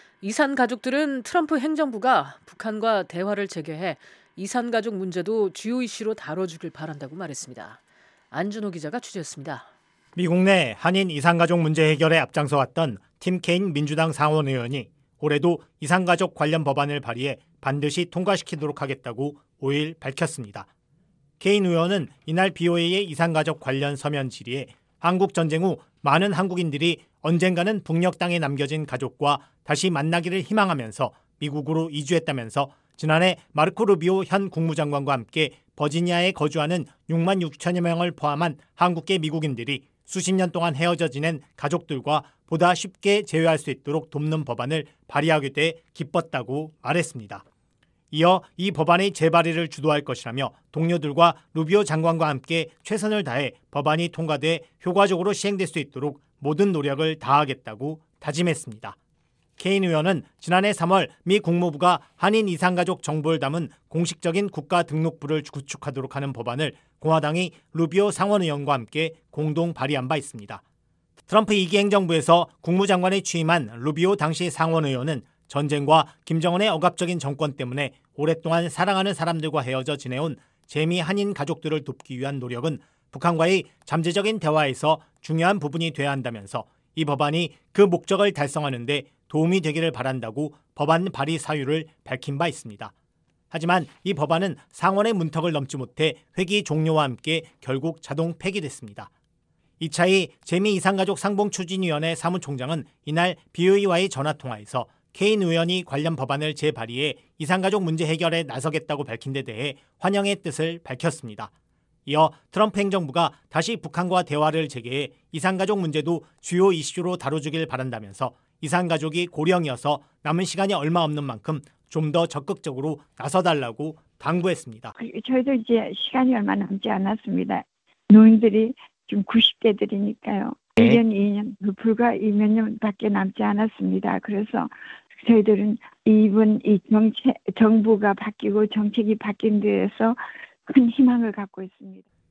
이산가족들은 트럼프 행정부가 북한과 대화를 재개해 이산가족 문제도 주요 이슈로 다뤄주길 바란다고 말했습니다. 안준호 기자가 취재했습니다. 미국 내 한인 이산가족 문제 해결에 앞장서왔던 팀 케인 민주당 상원 의원이 올해도 이산가족 관련 법안을 발의해 반드시 통과시키도록 하겠다고 5일 밝혔습니다. 케인 의원은 이날 BOA의 이산가족 관련 서면 질의에 한국 전쟁 후 많은 한국인들이 언젠가는 북녘 땅에 남겨진 가족과 다시 만나기를 희망하면서 미국으로 이주했다면서 지난해 마르코 루비오 현 국무장관과 함께 버지니아에 거주하는 6만 6천여 명을 포함한 한국계 미국인들이 수십 년 동안 헤어져 지낸 가족들과 보다 쉽게 재회할 수 있도록 돕는 법안을 발의하게 돼 기뻤다고 말했습니다. 이어 이 법안의 재발의를 주도할 것이라며 동료들과 루비오 장관과 함께 최선을 다해 법안이 통과돼 효과적으로 시행될 수 있도록 모든 노력을 다하겠다고 다짐했습니다. 케인 의원은 지난해 3월 미 국무부가 한인 이산가족 정보를 담은 공식적인 국가 등록부를 구축하도록 하는 법안을 공화당이 루비오 상원의원과 함께 공동 발의한 바 있습니다. 트럼프 2기 행정부에서 국무장관에 취임한 루비오 당시 상원의원은 전쟁과 김정은의 억압적인 정권 때문에 오랫동안 사랑하는 사람들과 헤어져 지내온 재미 한인 가족들을 돕기 위한 노력은 북한과의 잠재적인 대화에서 중요한 부분이 돼야 한다면서 이 법안이 그 목적을 달성하는 데 도움이 되기를 바란다고 법안 발의 사유를 밝힌 바 있습니다. 하지만 이 법안은 상원의 문턱을 넘지 못해 회기 종료와 함께 결국 자동 폐기됐습니다. 이차희 재미이산가족 상봉추진위원회 사무총장은 이날 BOA와의 전화통화에서 케인 의원이 관련 법안을 재발의해 이산가족 문제 해결에 나서겠다고 밝힌 데 대해 환영의 뜻을 밝혔습니다. 이어 트럼프 행정부가 다시 북한과 대화를 재개해 이산가족 문제도 주요 이슈로 다뤄주길 바란다면서 이산가족이 고령이어서 남은 시간이 얼마 없는 만큼 좀 더 적극적으로 나서달라고 당부했습니다. 저희도 이제 시간이 얼마 남지 않았습니다. 노인들이 좀 90대들이니까요. 1년, 2년, 불과 2몇 년밖에 남지 않았습니다. 그래서 저희들은 이번 이 정부가 바뀌고 정책이 바뀐 데에서 큰 희망을 갖고 있습니다.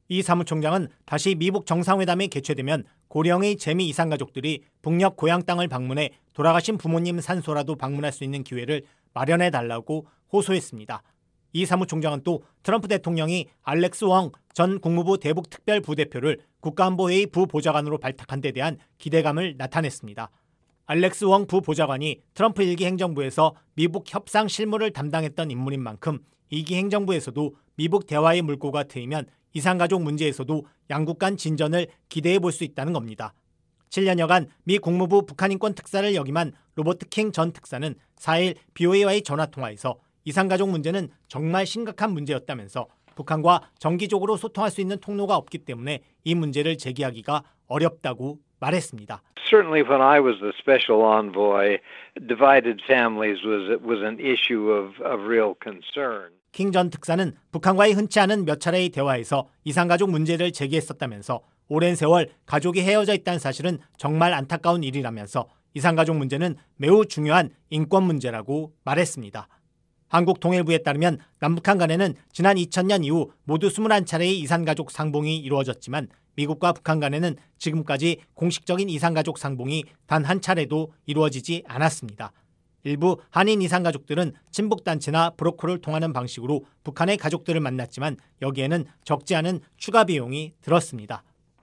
이 사무총장은 다시 미북 정상회담이 개최되면 고령의 재미 이산가족들이 북녘 고향 땅을 방문해 돌아가신 부모님 산소라도 방문할 수 있는 기회를 마련해달라고 호소했습니다. 이 사무총장은 또 트럼프 대통령이 알렉스 웡 전 국무부 대북 특별 부대표를 국가안보회의 부보좌관으로 발탁한 데 대한 기대감을 나타냈습니다. 알렉스 웡 부보좌관이 트럼프 1기 행정부에서 미북 협상 실무를 담당했던 인물인 만큼 2기 행정부에서도 미북 대화의 물꼬가 트이면 이산가족 문제에서도 양국 간 진전을 기대해 볼 수 있다는 겁니다. 7년여간 미 국무부 북한인권 특사를 역임한 로버트 킹 전 특사는 4일 BOA와의 전화통화에서 이산가족 문제는 정말 심각한 문제였다면서 북한과 정기적으로 소통할 수 있는 통로가 없기 때문에 이 문제를 제기하기가 어렵다고 말했습니다. Certainly when I was the special envoy, divided families was an issue of real concern. 킹 전 특사는 북한과의 흔치 않은 몇 차례의 대화에서 이산가족 문제를 제기했었다면서 오랜 세월 가족이 헤어져 있다는 사실은 정말 안타까운 일이라면서 이산가족 문제는 매우 중요한 인권 문제라고 말했습니다. 한국 통일부에 따르면 남북한 간에는 지난 2000년 이후 모두 21차례의 이산가족 상봉이 이루어졌지만 미국과 북한 간에는 지금까지 공식적인 이산가족 상봉이 단 한 차례도 이루어지지 않았습니다. 일부 한인 이산가족들은 친북단체나 브로커를 통하는 방식으로 북한의 가족들을 만났지만 여기에는 적지 않은 추가 비용이 들었습니다.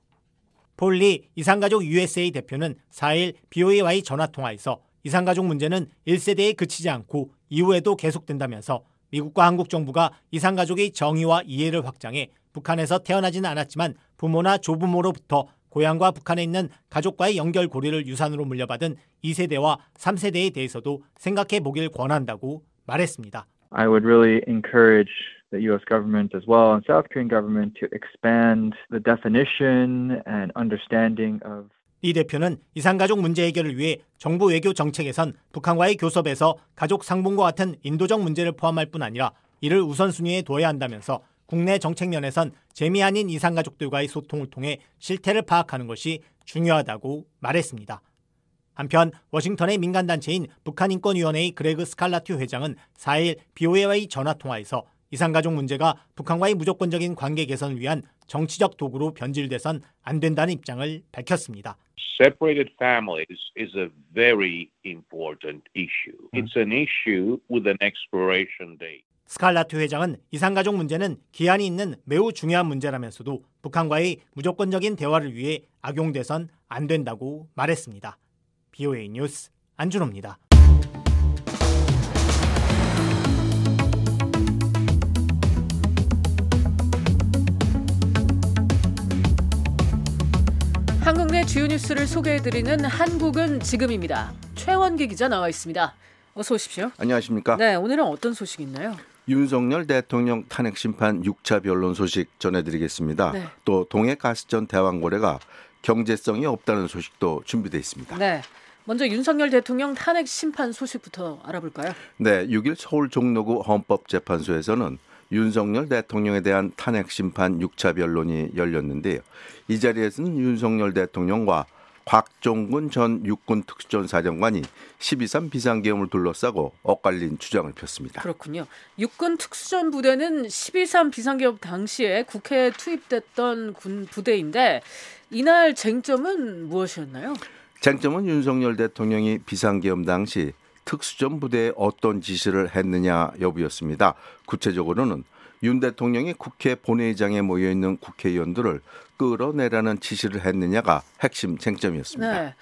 폴리 이산가족 USA 대표는 4일 BOA와의 전화통화에서 이산가족 문제는 1세대에 그치지 않고 이후에도 계속된다면서 미국과 한국 정부가 이산가족의 정의와 이해를 확장해 북한에서 태어나지는 않았지만 부모나 조부모로부터 고향과 북한에 있는 가족과의 연결고리를 유산으로 물려받은 2세대와 3세대에 대해서도 생각해 보길 권한다고 말했습니다. I would really encourage the U.S. government as well and South Korean government to expand the definition and understanding of 이 대표는 이산가족 문제 해결을 위해 정부 외교 정책에선 북한과의 교섭에서 가족 상봉과 같은 인도적 문제를 포함할 뿐 아니라 이를 우선순위에 둬야 한다면서 국내 정책 면에선 재미 아닌 이산가족들과의 소통을 통해 실태를 파악하는 것이 중요하다고 말했습니다. 한편 워싱턴의 민간단체인 북한인권위원회의 그레그 스칼라튜 회장은 4일 BOA와의 전화통화에서 이산가족 문제가 북한과의 무조건적인 관계 개선을 위한 정치적 도구로 변질돼선 안 된다는 입장을 밝혔습니다. Separated families is a very important issue. It's an issue with an expiration date. 스칼라튜 회장은 이산가족 문제는 기한이 있는 매우 중요한 문제라면서도 북한과의 무조건적인 대화를 위해 악용돼선 안 된다고 말했습니다. BOA 뉴스 안준호입니다. 한국 내 주요 뉴스를 소개해드리는 한국은 지금입니다. 최원기 기자 나와 있습니다. 어서 오십시오. 안녕하십니까? 네, 오늘은 어떤 소식이 있나요? 윤석열 대통령 탄핵 심판 6차 변론 소식 전해드리겠습니다. 네. 또 동해 가스전 대왕고래가 경제성이 없다는 소식도 준비되어 있습니다. 네, 먼저 윤석열 대통령 탄핵 심판 소식부터 알아볼까요? 네, 6일 서울 종로구 헌법재판소에서는 윤석열 대통령에 대한 탄핵 심판 6차 변론이 열렸는데요. 이 자리에서는 윤석열 대통령과 곽종근 전 육군 특수전 사령관이 12.3 비상계엄을 둘러싸고 엇갈린 주장을 폈습니다. 그렇군요. 육군 특수전 부대는 12.3 비상계엄 당시에 국회에 투입됐던 군 부대인데 이날 쟁점은 무엇이었나요? 쟁점은 윤석열 대통령이 비상계엄 당시 특수전 부대에 어떤 지시를 했느냐 여부였습니다. 구체적으로는 윤 대통령이 국회 본회의장에 모여있는 국회의원들을 끌어내라는 지시를 했느냐가 핵심 쟁점이었습니다. 네,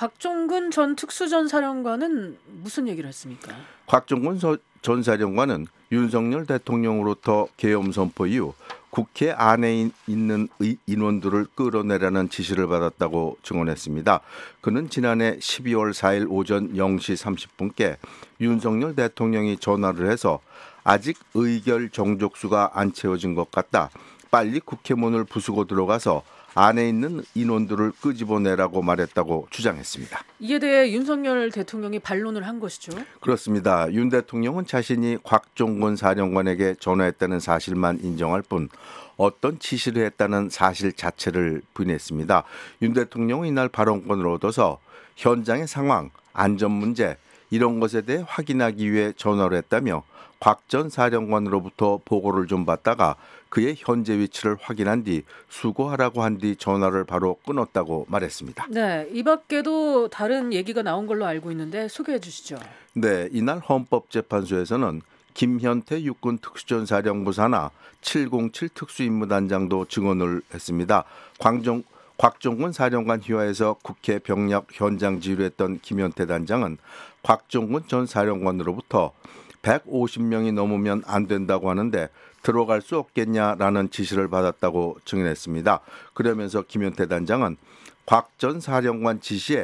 곽종근 전 특수전 사령관은 무슨 얘기를 했습니까? 곽종근 전 사령관은 윤석열 대통령으로부터 계엄 선포 이후 국회 안에 있는 인원들을 끌어내라는 지시를 받았다고 증언했습니다. 그는 지난해 12월 4일 오전 0시 30분께 윤석열 대통령이 전화를 해서 아직 의결 정족수가 안 채워진 것 같다. 빨리 국회 문을 부수고 들어가서 안에 있는 인원들을 끄집어내라고 말했다고 주장했습니다. 이에 대해 윤석열 대통령이 반론을 한 것이죠? 그렇습니다. 윤 대통령은 자신이 곽종근 사령관에게 전화했다는 사실만 인정할 뿐 어떤 지시를 했다는 사실 자체를 부인했습니다. 윤 대통령은 이날 발언권을 얻어서 현장의 상황, 안전 문제, 이런 것에 대해 확인하기 위해 전화를 했다며 곽 전 사령관으로부터 보고를 좀 받다가 그의 현재 위치를 확인한 뒤 수고하라고 한 뒤 전화를 바로 끊었다고 말했습니다. 네, 이 밖에도 다른 얘기가 나온 걸로 알고 있는데 소개해 주시죠. 네, 이날 헌법재판소에서는 김현태 육군 특수전사령부 산하 707 특수임무단장도 증언을 했습니다. 곽종근 사령관 휘하에서 국회 병력 현장 지휘했던 김현태 단장은 곽종근 전 사령관으로부터 150명이 넘으면 안 된다고 하는데 들어갈 수 없겠냐라는 지시를 받았다고 증언했습니다. 그러면서 김현태 단장은 곽 전 사령관 지시에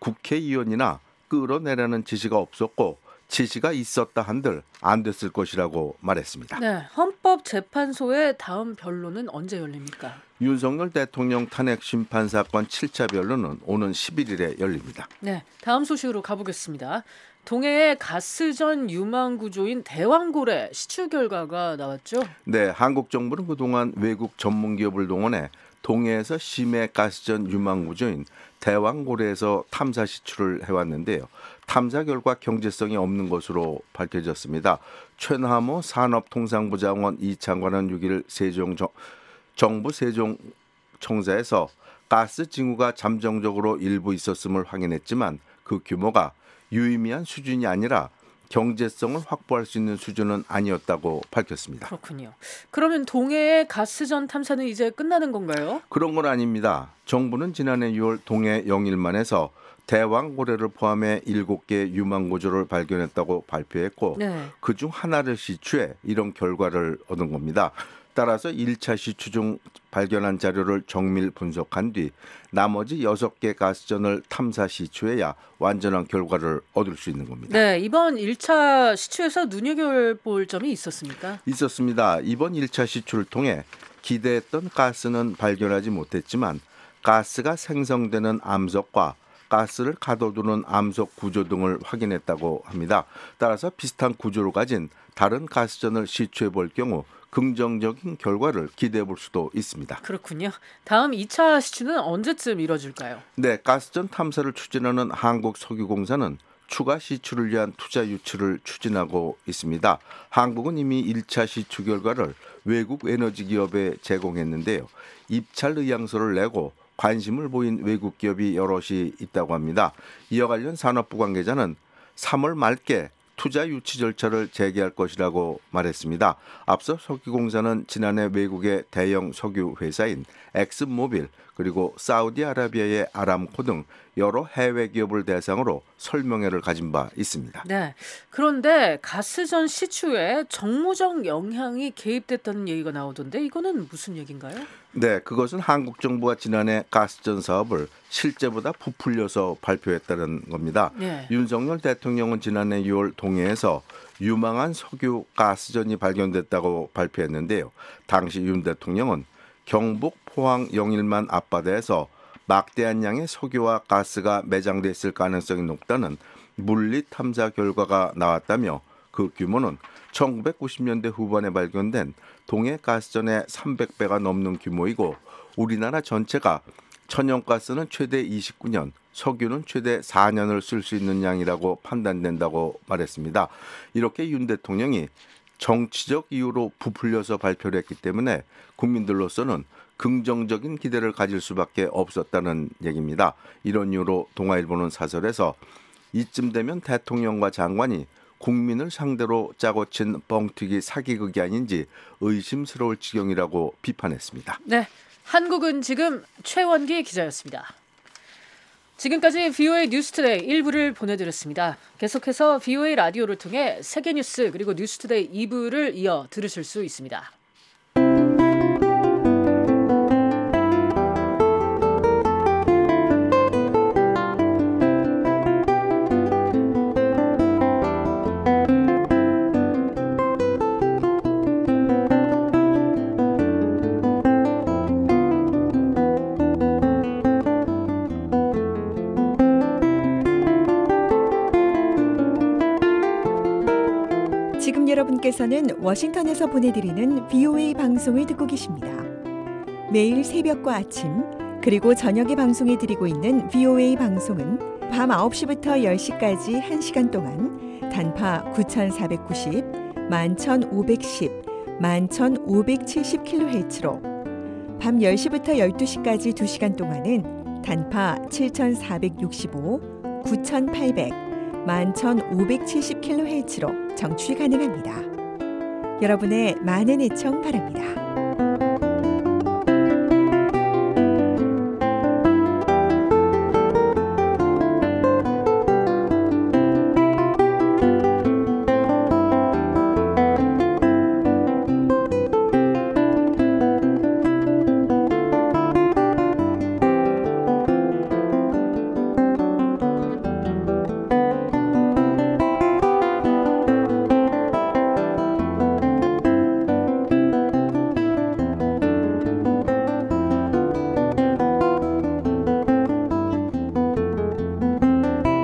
국회의원이나 끌어내라는 지시가 없었고 지시가 있었다 한들 안 됐을 것이라고 말했습니다. 네, 헌법재판소의 다음 변론은 언제 열립니까? 윤석열 대통령 탄핵 심판 사건 7차 변론은 오는 11일에 열립니다. 네, 다음 소식으로 가보겠습니다. 동해의 가스전 유망 구조인 대왕고래 시추 결과가 나왔죠? 네, 한국 정부는 그동안 외국 전문 기업을 동원해 동해에서 심해 가스전 유망 구조인 대왕고래에서 탐사 시추를 해왔는데요. 탐사 결과 경제성이 없는 것으로 밝혀졌습니다. 최남호 산업통상부 장관 이 장관은 6일 정부 세종청사에서 가스 징후가 잠정적으로 일부 있었음을 확인했지만 그 규모가 유의미한 수준이 아니라 경제성을 확보할 수 있는 수준은 아니었다고 밝혔습니다. 그렇군요. 그러면 동해의 가스전 탐사는 이제 끝나는 건가요? 그런 건 아닙니다. 정부는 지난해 6월 동해 영일만에서 대왕고래를 포함해 7개 유망구조를 발견했다고 발표했고 네. 그중 하나를 시추해 이런 결과를 얻은 겁니다. 따라서 1차 시추 중 발견한 자료를 정밀 분석한 뒤 나머지 6개 가스전을 탐사 시추해야 완전한 결과를 얻을 수 있는 겁니다. 네, 이번 1차 시추에서 눈여겨볼 점이 있었습니까? 있었습니다. 이번 1차 시추를 통해 기대했던 가스는 발견하지 못했지만 가스가 생성되는 암석과 가스를 가둬두는 암석 구조 등을 확인했다고 합니다. 따라서 비슷한 구조를 가진 다른 가스전을 시추해 볼 경우 긍정적인 결과를 기대해 볼 수도 있습니다. 그렇군요. 다음 2차 시추는 언제쯤 이뤄질까요? 네, 가스전 탐사를 추진하는 한국석유공사는 추가 시추를 위한 투자 유치를 추진하고 있습니다. 한국은 이미 1차 시추 결과를 외국 에너지 기업에 제공했는데요. 입찰 의향서를 내고 관심을 보인 외국 기업이 여럿이 있다고 합니다. 이와 관련 산업부 관계자는 3월 말께 투자 유치 절차를 재개할 것이라고 말했습니다. 앞서 석유공사는 지난해 외국의 대형 석유 회사인 엑슨모빌 그리고 사우디아라비아의 아람코 등 여러 해외 기업을 대상으로 설명회를 가진 바 있습니다. 네. 그런데 가스전 시추에 정무적 영향이 개입됐다는 얘기가 나오던데 이거는 무슨 얘기인가요? 네, 그것은 한국 정부가 지난해 가스전 사업을 실제보다 부풀려서 발표했다는 겁니다. 네. 윤석열 대통령은 지난해 6월 동해에서 유망한 석유 가스전이 발견됐다고 발표했는데요. 당시 윤 대통령은 경북 포항 영일만 앞바다에서 막대한 양의 석유와 가스가 매장돼 있을 가능성이 높다는 물리 탐사 결과가 나왔다며 그 규모는 1990년대 후반에 발견된 동해 가스전의 300배가 넘는 규모이고 우리나라 전체가 천연가스는 최대 29년, 석유는 최대 4년을 쓸 수 있는 양이라고 판단된다고 말했습니다. 이렇게 윤 대통령이 정치적 이유로 부풀려서 발표를 했기 때문에 국민들로서는 긍정적인 기대를 가질 수밖에 없었다는 얘기입니다. 이런 이유로 동아일보는 사설에서 이쯤 되면 대통령과 장관이 국민을 상대로 짜고 친 뻥튀기 사기극이 아닌지 의심스러울 지경이라고 비판했습니다. 네, 한국은 지금 최원기 기자였습니다. 지금까지 VOA 뉴스투데이 1부를 보내드렸습니다. 계속해서 VOA 라디오를 통해 세계뉴스 그리고 뉴스투데이 2부를 이어 들으실 수 있습니다. 여러분께서는 워싱턴에서 보내드리는 VOA 방송을 듣고 계십니다. 매일 새벽과 아침 그리고 저녁에 방송해드리고 있는 VOA 방송은 밤 9시부터 10시까지 1시간 동안 단파 9,490, 11,510, 11,570kHz로 밤 10시부터 12시까지 2시간 동안은 단파 7,465, 9,800, 11,570kHz로 정취 가능합니다. 여러분의 많은 애청 바랍니다.